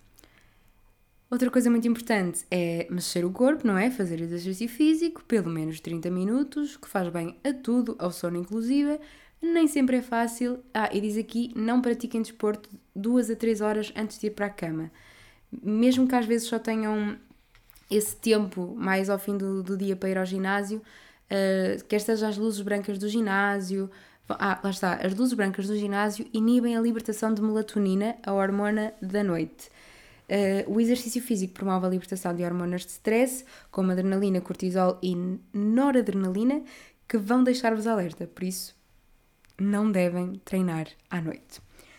[SPEAKER 1] Outra coisa muito importante é mexer o corpo, não é? Fazer exercício físico, pelo menos trinta minutos, que faz bem a tudo, ao sono inclusive. Nem sempre é fácil. Ah, e diz aqui, não pratiquem desporto duas a três horas antes de ir para a cama. Mesmo que às vezes só tenham esse tempo mais ao fim do, do dia para ir ao ginásio, uh, quer seja as luzes brancas do ginásio... Ah, lá está, as luzes brancas do ginásio inibem a libertação de melatonina, a hormona da noite. Uh, o exercício físico promove a libertação de hormonas de stress, como adrenalina, cortisol e noradrenalina, que vão deixar-vos alerta, por isso não devem treinar à noite.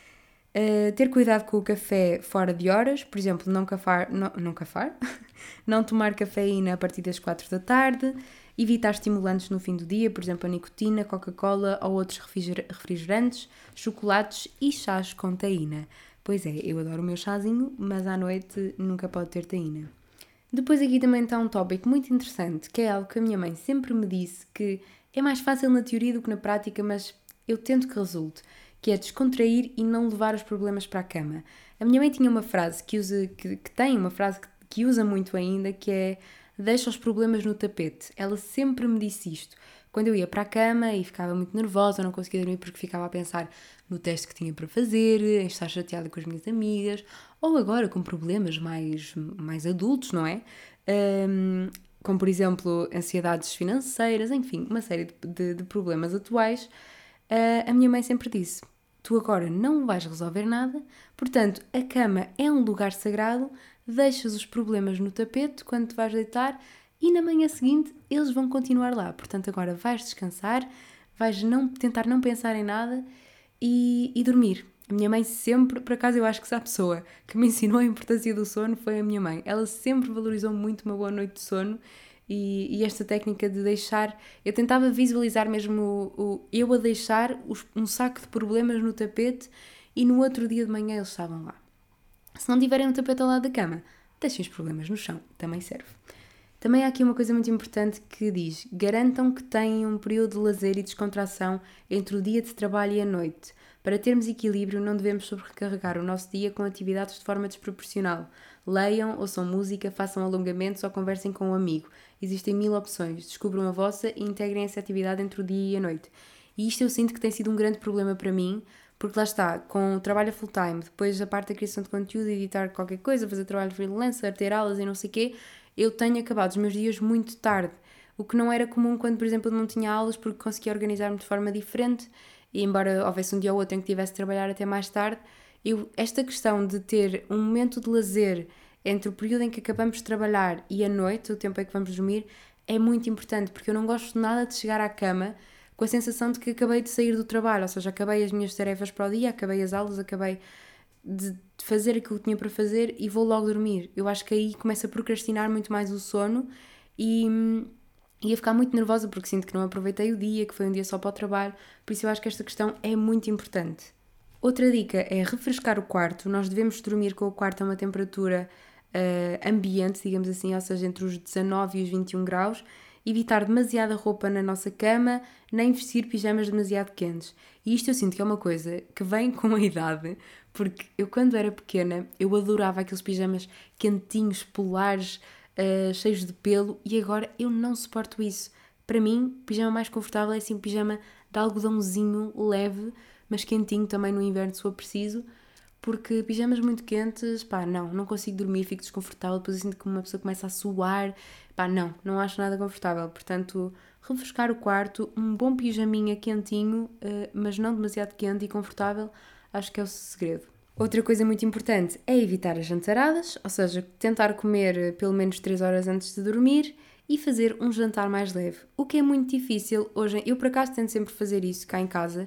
[SPEAKER 1] Uh, ter cuidado com o café fora de horas, por exemplo, não cafar, não, não cafar, não tomar cafeína a partir das quatro da tarde, evitar estimulantes no fim do dia, por exemplo, a nicotina, Coca-Cola ou outros refrigerantes, chocolates e chás com taína. Pois é, eu adoro o meu chazinho, mas à noite nunca pode ter taína. Depois aqui também está um tópico muito interessante, que é algo que a minha mãe sempre me disse, que é mais fácil na teoria do que na prática, mas eu tento que resulte, que é descontrair e não levar os problemas para a cama. A minha mãe tinha uma frase que usa, que, que tem uma frase que, que usa muito ainda, que é: deixa os problemas no tapete. Ela sempre me disse isto. Quando eu ia para a cama e ficava muito nervosa, não conseguia dormir porque ficava a pensar no teste que tinha para fazer, em estar chateada com as minhas amigas, ou agora com problemas mais, mais adultos, não é? Um, como, por exemplo, ansiedades financeiras, enfim, uma série de, de, de problemas atuais. Uh, a minha mãe sempre disse: tu agora não vais resolver nada, portanto, a cama é um lugar sagrado, deixas os problemas no tapete quando te vais deitar e na manhã seguinte eles vão continuar lá. Portanto, agora vais descansar, vais não, tentar não pensar em nada e, e dormir. A minha mãe sempre, por acaso eu acho que se a pessoa que me ensinou a importância do sono foi a minha mãe. Ela sempre valorizou muito uma boa noite de sono e, e esta técnica de deixar... Eu tentava visualizar mesmo o, o, eu a deixar os, um saco de problemas no tapete e no outro dia de manhã eles estavam lá. Se não tiverem um tapete ao lado da cama, deixem os problemas no chão, também serve. Também há aqui uma coisa muito importante que diz: garantam que têm um período de lazer e descontração entre o dia de trabalho e a noite. Para termos equilíbrio, não devemos sobrecarregar o nosso dia com atividades de forma desproporcional. Leiam, ouçam música, façam alongamentos ou conversem com um amigo. Existem mil opções, descubram a vossa e integrem essa atividade entre o dia e a noite. E isto eu sinto que tem sido um grande problema para mim, porque lá está, com o trabalho a full time, depois a parte da criação de conteúdo, editar qualquer coisa, fazer trabalho freelancer, ter aulas e não sei o quê, eu tenho acabado os meus dias muito tarde, o que não era comum quando, por exemplo, eu não tinha aulas, porque conseguia organizar-me de forma diferente, e embora houvesse um dia ou outro em que tivesse de trabalhar até mais tarde, eu, esta questão de ter um momento de lazer entre o período em que acabamos de trabalhar e a noite, o tempo em que vamos dormir, é muito importante, porque eu não gosto nada de chegar à cama com a sensação de que acabei de sair do trabalho, ou seja, acabei as minhas tarefas para o dia, acabei as aulas, acabei de fazer aquilo que tinha para fazer e vou logo dormir. Eu acho que aí começo a procrastinar muito mais o sono e, ia ficar muito nervosa porque sinto que não aproveitei o dia, que foi um dia só para o trabalho, por isso eu acho que esta questão é muito importante. Outra dica é refrescar o quarto. Nós devemos dormir com o quarto a uma temperatura uh, ambiente, digamos assim, ou seja, entre os dezanove e os vinte e um graus, evitar demasiada roupa na nossa cama, nem vestir pijamas demasiado quentes. E isto eu sinto que é uma coisa que vem com a idade, porque eu quando era pequena, eu adorava aqueles pijamas quentinhos, polares, uh, cheios de pelo, e agora eu não suporto isso. Para mim, o pijama mais confortável é assim um pijama de algodãozinho leve, mas quentinho também no inverno se for preciso, porque pijamas muito quentes, pá, não, não consigo dormir, fico desconfortável, depois eu sinto que uma pessoa começa a suar, pá, não, não acho nada confortável, portanto, refrescar o quarto, um bom pijaminha quentinho, mas não demasiado quente e confortável, acho que é o segredo. Outra coisa muito importante é evitar as jantaradas, ou seja, tentar comer pelo menos três horas antes de dormir e fazer um jantar mais leve, o que é muito difícil hoje, eu por acaso tento sempre fazer isso cá em casa,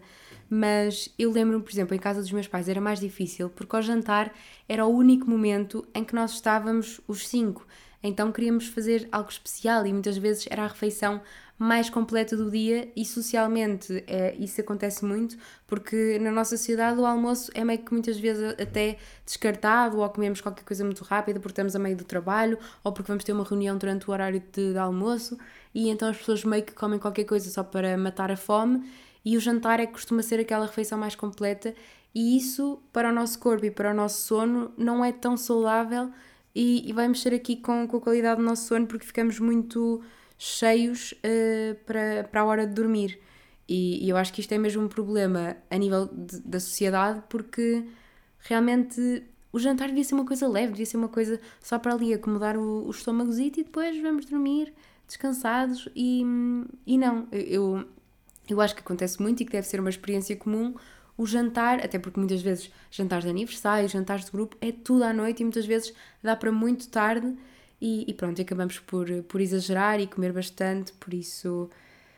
[SPEAKER 1] mas eu lembro-me, por exemplo, em casa dos meus pais era mais difícil porque ao jantar era o único momento em que nós estávamos os cinco, então queríamos fazer algo especial e muitas vezes era a refeição mais completa do dia e socialmente é, isso acontece muito porque na nossa sociedade o almoço é meio que muitas vezes até descartado ou comemos qualquer coisa muito rápida porque estamos a meio do trabalho ou porque vamos ter uma reunião durante o horário de, de almoço e então as pessoas meio que comem qualquer coisa só para matar a fome. E o jantar é que costuma ser aquela refeição mais completa e isso, para o nosso corpo e para o nosso sono, não é tão saudável e, e vai mexer aqui com, com a qualidade do nosso sono porque ficamos muito cheios uh, para, para a hora de dormir. E, e eu acho que isto é mesmo um problema a nível de, da sociedade porque realmente o jantar devia ser uma coisa leve, devia ser uma coisa só para ali acomodar o, o estômagozito e depois vamos dormir descansados e, e não, eu... Eu acho que acontece muito e que deve ser uma experiência comum o jantar, até porque muitas vezes jantares de aniversário, jantares de grupo, é tudo à noite e muitas vezes dá para muito tarde e, e pronto, acabamos por, por exagerar e comer bastante, por isso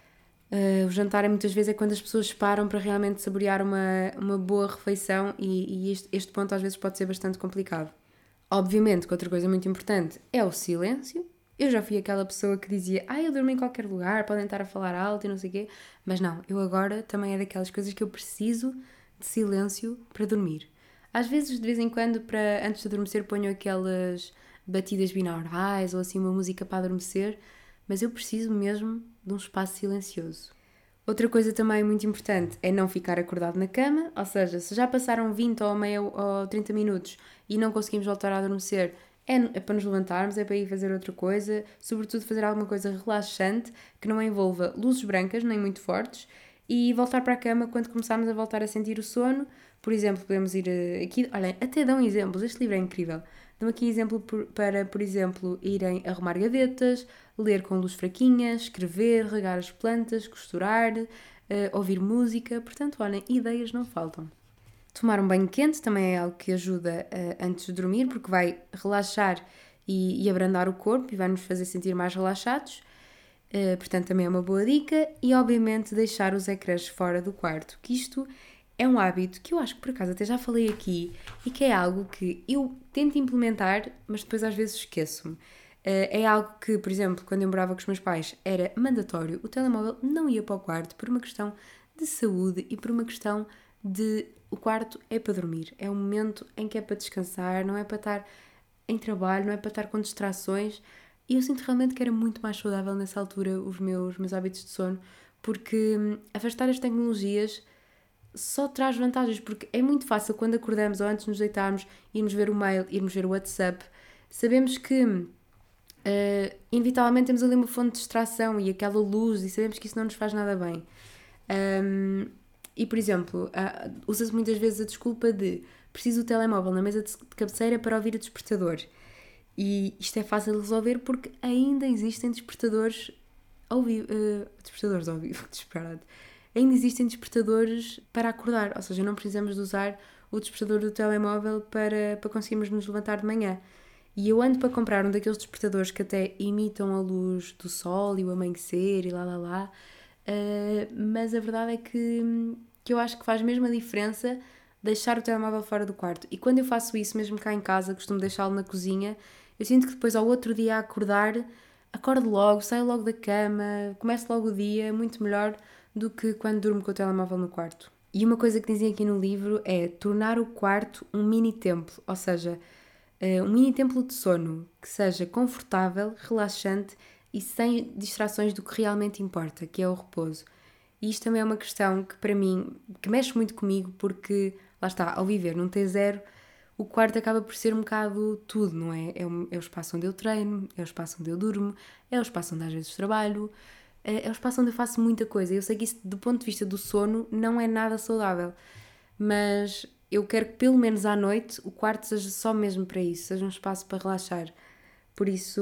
[SPEAKER 1] uh, o jantar é muitas vezes é quando as pessoas param para realmente saborear uma, uma boa refeição e, e este, este ponto às vezes pode ser bastante complicado. Obviamente que outra coisa muito importante é o silêncio. Eu já fui aquela pessoa que dizia ah, eu durmo em qualquer lugar, podem estar a falar alto e não sei o quê. Mas não, eu agora também é daquelas coisas que eu preciso de silêncio para dormir. Às vezes, de vez em quando, para, antes de adormecer, ponho aquelas batidas binaurais ou assim uma música para adormecer, mas eu preciso mesmo de um espaço silencioso. Outra coisa também muito importante é não ficar acordado na cama, ou seja, se já passaram vinte ou, meia, ou trinta minutos e não conseguimos voltar a adormecer, É, é para nos levantarmos, é para ir fazer outra coisa, sobretudo fazer alguma coisa relaxante que não envolva luzes brancas nem muito fortes e voltar para a cama quando começarmos a voltar a sentir o sono. Por exemplo, podemos ir aqui, olhem, até dão exemplos, este livro é incrível. Dão aqui exemplo por, para, por exemplo, irem arrumar gavetas, ler com luz fraquinha, escrever, regar as plantas, costurar, uh, ouvir música, portanto, olhem, ideias não faltam. Tomar um banho quente também é algo que ajuda uh, antes de dormir, porque vai relaxar e, e abrandar o corpo e vai nos fazer sentir mais relaxados. Uh, portanto, também é uma boa dica. E, obviamente, deixar os ecrãs fora do quarto, que isto é um hábito que eu acho que, por acaso, até já falei aqui e que é algo que eu tento implementar, mas depois às vezes esqueço-me. Uh, é algo que, por exemplo, quando eu morava com os meus pais, era mandatório. O telemóvel não ia para o quarto por uma questão de saúde e por uma questão de... O quarto é para dormir, é um momento em que é para descansar, não é para estar em trabalho, não é para estar com distrações. E eu sinto realmente que era muito mais saudável nessa altura os meus, meus hábitos de sono, porque hum, afastar as tecnologias só traz vantagens, porque é muito fácil quando acordamos ou antes de nos deitarmos, irmos ver o mail, irmos ver o WhatsApp, sabemos que uh, inevitavelmente temos ali uma fonte de distração e aquela luz e sabemos que isso não nos faz nada bem. Um, E, por exemplo, uh, usa-se muitas vezes a desculpa de preciso do telemóvel na mesa de cabeceira para ouvir o despertador. E isto é fácil de resolver porque ainda existem despertadores ao vivo. Uh, despertadores ao vivo, disparado. Ainda existem despertadores para acordar, ou seja, não precisamos de usar o despertador do telemóvel para, para conseguirmos nos levantar de manhã. E eu ando para comprar um daqueles despertadores que até imitam a luz do sol e o amanhecer e lá lá lá. Uh, mas a verdade é que, que eu acho que faz mesmo a diferença deixar o telemóvel fora do quarto. E quando eu faço isso, mesmo cá em casa, costumo deixá-lo na cozinha, eu sinto que depois ao outro dia a acordar acordo logo, saio logo da cama, começo logo o dia, muito melhor do que quando durmo com o telemóvel no quarto. E uma coisa que dizem aqui no livro é tornar o quarto um mini templo, ou seja, um mini templo de sono, que seja confortável, relaxante e sem distrações do que realmente importa, que é o repouso. E isto também é uma questão que para mim, que mexe muito comigo, porque, lá está, ao viver num T zero, o quarto acaba por ser um bocado tudo, não é? É o, é o espaço onde eu treino, é o espaço onde eu durmo, é o espaço onde às vezes trabalho, é, é o espaço onde eu faço muita coisa. Eu sei que isso, do ponto de vista do sono, não é nada saudável, mas eu quero que pelo menos à noite o quarto seja só mesmo para isso, seja um espaço para relaxar. Por isso,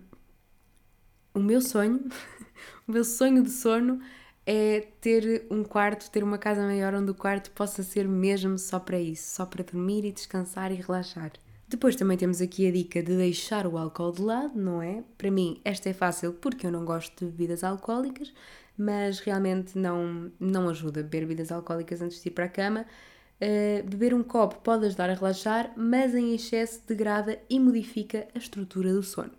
[SPEAKER 1] o meu sonho, o meu sonho de sono é ter um quarto, ter uma casa maior onde o quarto possa ser mesmo só para isso, só para dormir e descansar e relaxar. Depois também temos aqui a dica de deixar o álcool de lado, não é? Para mim esta é fácil porque eu não gosto de bebidas alcoólicas, mas realmente não, não ajuda beber bebidas alcoólicas antes de ir para a cama. Uh, beber um copo pode ajudar a relaxar, mas em excesso degrada e modifica a estrutura do sono.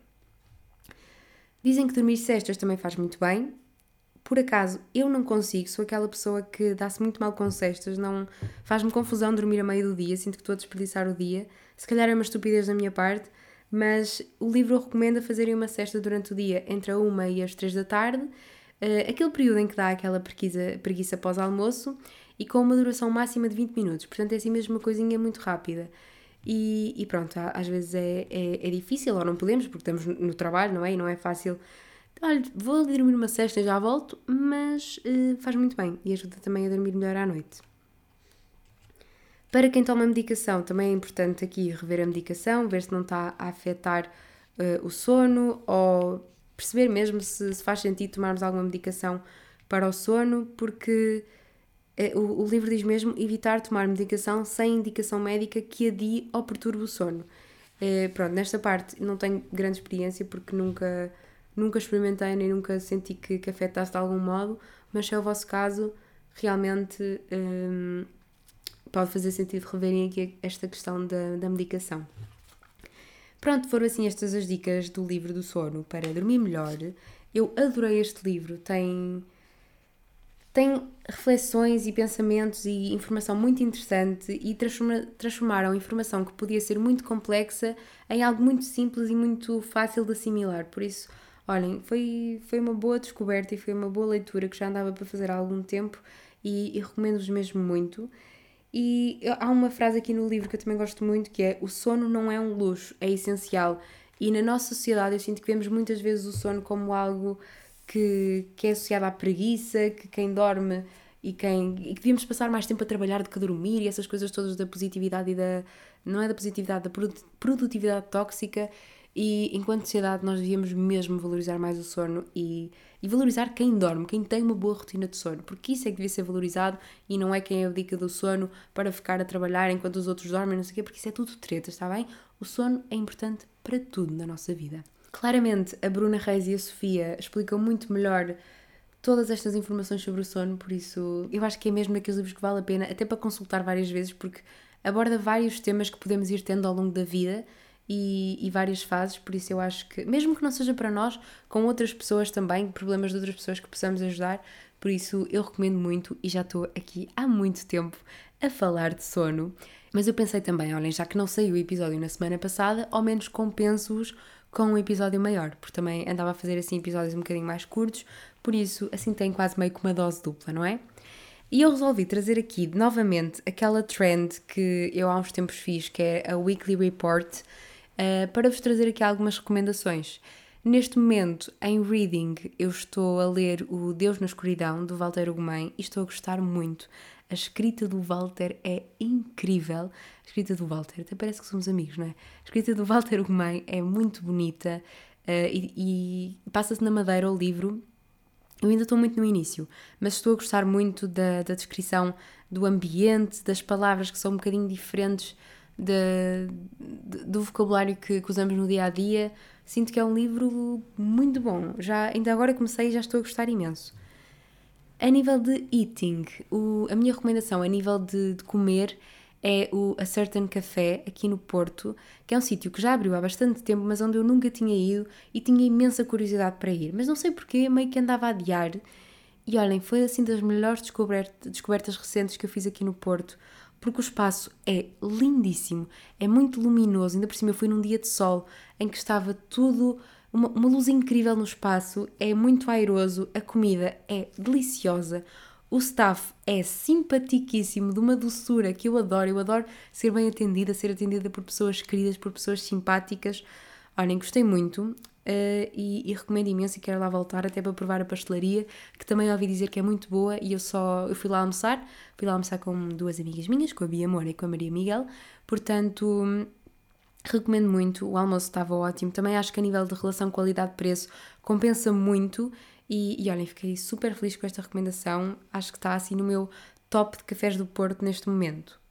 [SPEAKER 1] Dizem que dormir cestas também faz muito bem. Por acaso, eu não consigo, sou aquela pessoa que dá-se muito mal com cestas, não, faz-me confusão dormir a meio do dia, sinto que estou a desperdiçar o dia. Se calhar é uma estupidez da minha parte, mas o livro recomenda fazerem uma cesta durante o dia, entre a uma e as três da tarde, uh, aquele período em que dá aquela preguiça, preguiça pós-almoço, e com uma duração máxima de vinte minutos, portanto é assim mesmo uma coisinha muito rápida. E, e pronto, às vezes é, é, é difícil, ou não podemos, porque estamos no trabalho, não é? E não é fácil. Olha, vou dormir uma cesta e já volto, mas uh, faz muito bem e ajuda também a dormir melhor à noite. Para quem toma medicação, também é importante aqui rever a medicação, ver se não está a afetar uh, o sono ou perceber mesmo se, se faz sentido tomarmos alguma medicação para o sono, porque uh, o, o livro diz mesmo evitar tomar medicação sem indicação médica que adie ou perturbe o sono. Uh, pronto, nesta parte não tenho grande experiência porque nunca... Nunca experimentei nem nunca senti que, que afetasse de algum modo, mas se é o vosso caso, realmente hum, pode fazer sentido reverem aqui esta questão da, da medicação. Pronto, foram assim estas as dicas do livro do sono para dormir melhor. Eu adorei este livro, tem, tem reflexões e pensamentos e informação muito interessante e transforma, transformaram a informação que podia ser muito complexa em algo muito simples e muito fácil de assimilar, por isso... Olhem, foi, foi uma boa descoberta e foi uma boa leitura que já andava para fazer há algum tempo e, e recomendo-vos mesmo muito. E há uma frase aqui no livro que eu também gosto muito, que é: o sono não é um luxo, é essencial. E na nossa sociedade eu sinto que vemos muitas vezes o sono como algo que, que é associado à preguiça, que quem dorme e, quem, e que devíamos passar mais tempo a trabalhar do que a dormir e essas coisas todas da positividade e da... não é da positividade, da produtividade tóxica. E enquanto sociedade nós devíamos mesmo valorizar mais o sono e, e valorizar quem dorme, quem tem uma boa rotina de sono, porque isso é que devia ser valorizado e não é quem abdica do sono para ficar a trabalhar enquanto os outros dormem, não sei o quê, porque isso é tudo treta, está bem? O sono é importante para tudo na nossa vida. Claramente a Bruna Reis e a Sofia explicam muito melhor todas estas informações sobre o sono, por isso eu acho que é mesmo daqueles livros que vale a pena, até para consultar várias vezes, porque aborda vários temas que podemos ir tendo ao longo da vida. E, e várias fases, por isso eu acho que, mesmo que não seja para nós, com outras pessoas também, problemas de outras pessoas que possamos ajudar, por isso eu recomendo muito e já estou aqui há muito tempo a falar de sono. Mas eu pensei também, olhem, já que não saiu o episódio na semana passada, ao menos compenso-os com um episódio maior, porque também andava a fazer assim episódios um bocadinho mais curtos, por isso assim tem quase meio que uma dose dupla, não é? E eu resolvi trazer aqui novamente aquela trend que eu há uns tempos fiz, que é a Weekly Report, Uh, para vos trazer aqui algumas recomendações. Neste momento, em reading, eu estou a ler o Deus na Escuridão, do Walter Ugumem, e estou a gostar muito. A escrita do Walter é incrível. A escrita do Walter, até parece que somos amigos, não é? A escrita do Walter Ugumem é muito bonita uh, e, e passa-se na Madeira o livro. Eu ainda estou muito no início, mas estou a gostar muito da, da descrição do ambiente, das palavras que são um bocadinho diferentes De, de, do vocabulário que, que usamos no dia-a-dia. Sinto que é um livro muito bom. Já, ainda agora comecei e já estou a gostar imenso. A nível de eating, o, a minha recomendação a nível de, de comer é o A Certain Café, aqui no Porto, que é um sítio que já abriu há bastante tempo, mas onde eu nunca tinha ido e tinha imensa curiosidade para ir. Mas não sei porquê, meio que andava a adiar. E olhem, foi assim das melhores descobertas, descobertas recentes que eu fiz aqui no Porto, porque o espaço é lindíssimo, é muito luminoso, ainda por cima eu fui num dia de sol em que estava tudo, uma, uma luz incrível no espaço, é muito airoso, a comida é deliciosa, o staff é simpaticíssimo, de uma doçura que eu adoro, eu adoro ser bem atendida, ser atendida por pessoas queridas, por pessoas simpáticas. Olhem, gostei muito. Uh, e, e recomendo imenso e quero lá voltar até para provar a pastelaria, que também ouvi dizer que é muito boa e eu só eu fui lá almoçar, fui lá almoçar com duas amigas minhas, com a Bia Moura e com a Maria Miguel, portanto recomendo muito, o almoço estava ótimo, também acho que a nível de relação qualidade-preço compensa muito e, e olhem, fiquei super feliz com esta recomendação, acho que está assim no meu top de cafés do Porto neste momento.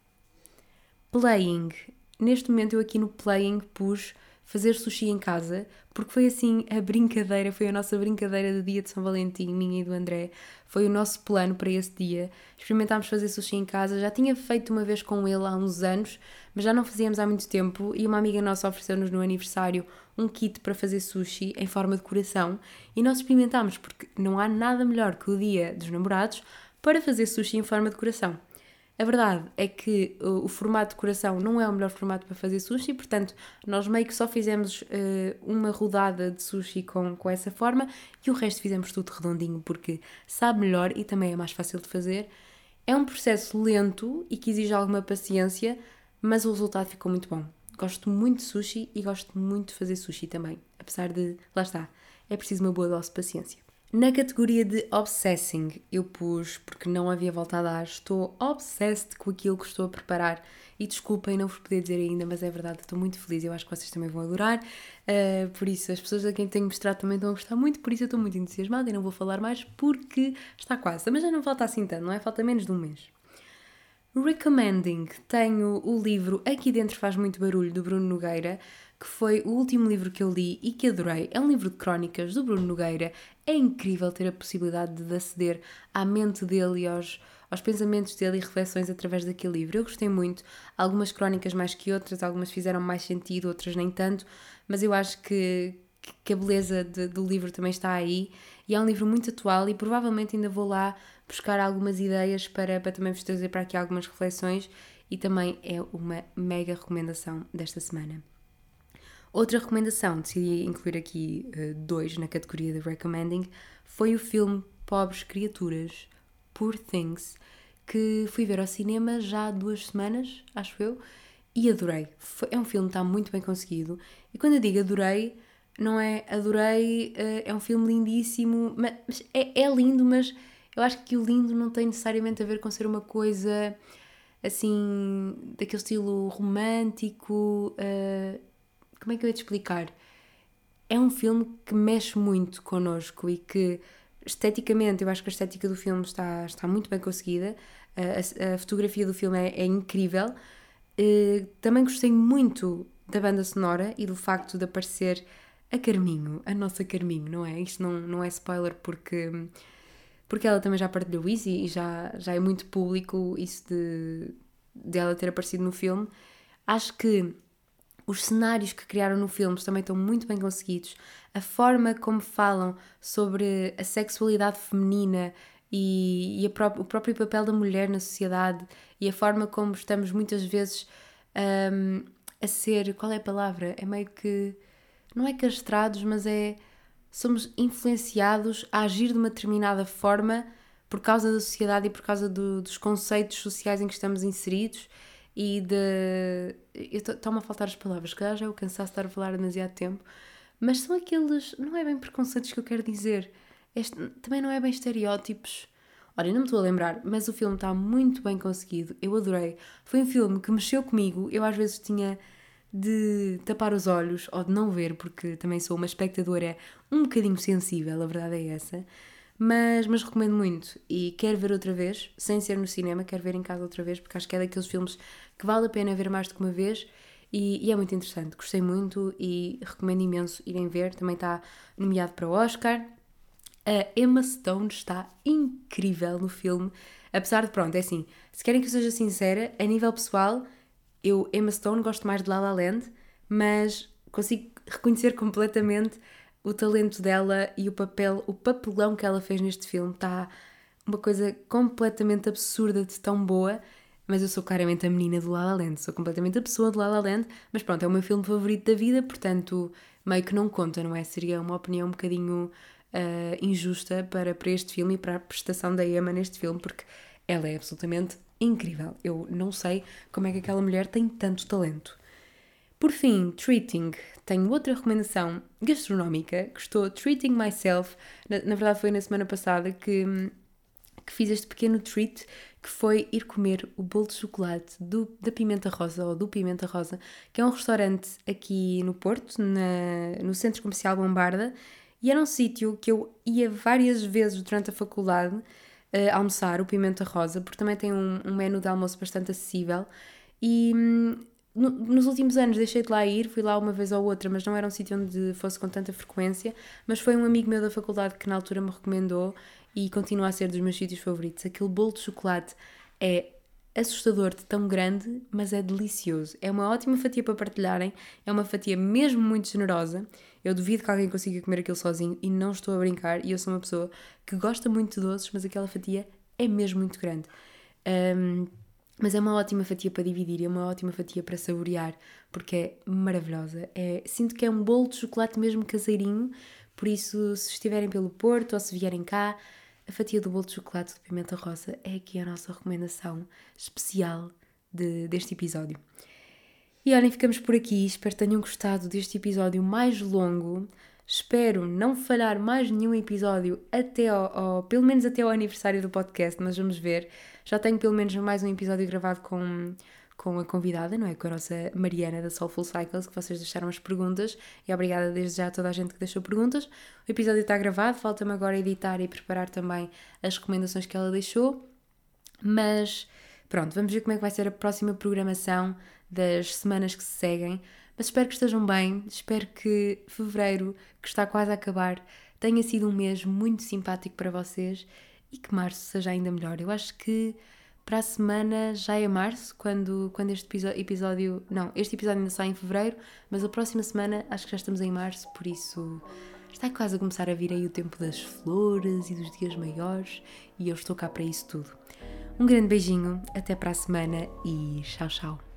[SPEAKER 1] Playing, neste momento eu aqui no Playing pus fazer sushi em casa, porque foi assim a brincadeira, foi a nossa brincadeira do dia de São Valentim, minha e do André, foi o nosso plano para esse dia. Experimentámos fazer sushi em casa, já tinha feito uma vez com ele há uns anos, mas já não fazíamos há muito tempo e uma amiga nossa ofereceu-nos no aniversário um kit para fazer sushi em forma de coração e nós experimentámos, porque não há nada melhor que o dia dos namorados para fazer sushi em forma de coração. A verdade é que o, o formato de coração não é o melhor formato para fazer sushi, portanto, nós meio que só fizemos uh, uma rodada de sushi com, com essa forma e o resto fizemos tudo redondinho porque sabe melhor e também é mais fácil de fazer. É um processo lento e que exige alguma paciência, mas o resultado ficou muito bom. Gosto muito de sushi e gosto muito de fazer sushi também, apesar de, lá está, é preciso uma boa dose de paciência. Na categoria de Obsessing, eu pus, porque não havia volta a dar, estou obsessed com aquilo que estou a preparar e desculpem não vos poder dizer ainda, mas é verdade, estou muito feliz, eu acho que vocês também vão adorar, uh, por isso as pessoas a quem tenho mostrado também estão a gostar muito, por isso eu estou muito entusiasmada e não vou falar mais porque está quase, mas já não falta assim tanto, não é? Falta menos de um mês. Recommending, tenho o livro Aqui Dentro Faz Muito Barulho, do Bruno Nogueira, que foi o último livro que eu li e que adorei. É um livro de crónicas do Bruno Nogueira. É incrível ter a possibilidade de aceder à mente dele e aos, aos pensamentos dele e reflexões através daquele livro. Eu gostei muito. Algumas crónicas mais que outras, algumas fizeram mais sentido, outras nem tanto, mas eu acho que, que a beleza de, do livro também está aí. E é um livro muito atual e provavelmente ainda vou lá buscar algumas ideias para, para também vos trazer para aqui algumas reflexões e também é uma mega recomendação desta semana. Outra recomendação, decidi incluir aqui uh, dois na categoria de Recommending, foi o filme Pobres Criaturas, Poor Things, que fui ver ao cinema já há duas semanas, acho eu, e adorei. Foi, é um filme que está muito bem conseguido, e quando eu digo adorei, não é adorei, uh, é um filme lindíssimo, mas é, é lindo, mas eu acho que o lindo não tem necessariamente a ver com ser uma coisa assim, daquele estilo romântico. Uh, como é que eu ia te explicar? É um filme que mexe muito connosco e que esteticamente, eu acho que a estética do filme está, está muito bem conseguida, a, a fotografia do filme é, é incrível. Uh, também gostei muito da banda sonora e do facto de aparecer a Carminho, a nossa Carminho, não é? Isto não, não é spoiler porque, porque ela também já partilhou isso e já, já é muito público isso de, de ela ter aparecido no filme. Acho que os cenários que criaram no filme também estão muito bem conseguidos. A forma como falam sobre a sexualidade feminina e, e a pró- o próprio papel da mulher na sociedade e a forma como estamos muitas vezes um, a ser... Qual é a palavra? É meio que... Não é castrados, mas é... Somos influenciados a agir de uma determinada forma por causa da sociedade e por causa do, dos conceitos sociais em que estamos inseridos. E de... Estão-me a faltar as palavras, que já eu cansaço de estar a falar demasiado tempo, mas são aqueles... Não é bem preconceitos que eu quero dizer. Este, também não é bem estereótipos. Olha, não me estou a lembrar, mas o filme está muito bem conseguido. Eu adorei. Foi um filme que mexeu comigo. Eu às vezes tinha de tapar os olhos ou de não ver, porque também sou uma espectadora um bocadinho sensível, a verdade é essa. Mas, mas recomendo muito e quero ver outra vez, sem ser no cinema, quero ver em casa outra vez, porque acho que é daqueles filmes que vale a pena ver mais do que uma vez e, e é muito interessante, gostei muito e recomendo imenso irem ver, também está nomeado para o Oscar. A Emma Stone está incrível no filme, Apesar de, pronto, é assim, se querem que eu seja sincera, a nível pessoal, eu, Emma Stone, gosto mais de La La Land, mas consigo reconhecer completamente o talento dela e o papel, o papelão que ela fez neste filme. Está uma coisa completamente absurda de tão boa, mas eu sou claramente a menina do La La Land, sou completamente a pessoa de La La Land, mas pronto, é o meu filme favorito da vida, portanto, meio que não conta, não é? Seria uma opinião um bocadinho uh, injusta para, para este filme e para a prestação da Emma neste filme, porque ela é absolutamente incrível. Eu não sei como é que aquela mulher tem tanto talento. Por fim, treating. Tenho outra recomendação gastronómica, que estou treating myself. Na, na verdade foi na semana passada que, que fiz este pequeno treat, que foi ir comer o bolo de chocolate do, da Pimenta Rosa, ou do Pimenta Rosa, que é um restaurante aqui no Porto, na, no Centro Comercial Bombarda, e era um sítio que eu ia várias vezes durante a faculdade uh, almoçar, o Pimenta Rosa, porque também tem um, um menu de almoço bastante acessível, e... Hum, No, nos últimos anos deixei de lá ir, fui lá uma vez ou outra, mas não era um sítio onde fosse com tanta frequência, mas foi um amigo meu da faculdade que na altura me recomendou e continua a ser dos meus sítios favoritos. Aquele bolo de chocolate é assustador de tão grande, mas é delicioso. É uma ótima fatia para partilharem, é uma fatia mesmo muito generosa. Eu duvido que alguém consiga comer aquilo sozinho e não estou a brincar, e eu sou uma pessoa que gosta muito de doces, mas aquela fatia é mesmo muito grande. Um, Mas é uma ótima fatia para dividir e é uma ótima fatia para saborear, porque é maravilhosa. É, sinto que é um bolo de chocolate mesmo caseirinho, por isso, se estiverem pelo Porto ou se vierem cá, a fatia do bolo de chocolate de Pimenta Rosa é aqui a nossa recomendação especial de, deste episódio. E olhem, ficamos por aqui. Espero que tenham gostado deste episódio mais longo. Espero não falhar mais nenhum episódio até ao, ao, pelo menos até ao aniversário do podcast, mas vamos ver. Já tenho pelo menos mais um episódio gravado com, com a convidada, não é? Com a nossa Mariana da Soulful Cycles, que vocês deixaram as perguntas, e obrigada desde já a toda a gente que deixou perguntas. O episódio está gravado, falta-me agora editar e preparar também as recomendações que ela deixou, mas pronto, vamos ver como é que vai ser a próxima programação das semanas que se seguem. Mas espero que estejam bem, espero que fevereiro, que está quase a acabar, tenha sido um mês muito simpático para vocês e que março seja ainda melhor. Eu acho que para a semana já é março, quando, quando este episódio... Não, este episódio ainda sai em fevereiro, mas a próxima semana acho que já estamos em março, por isso está quase a começar a vir aí o tempo das flores e dos dias maiores e eu estou cá para isso tudo. Um grande beijinho, até para a semana e tchau, tchau.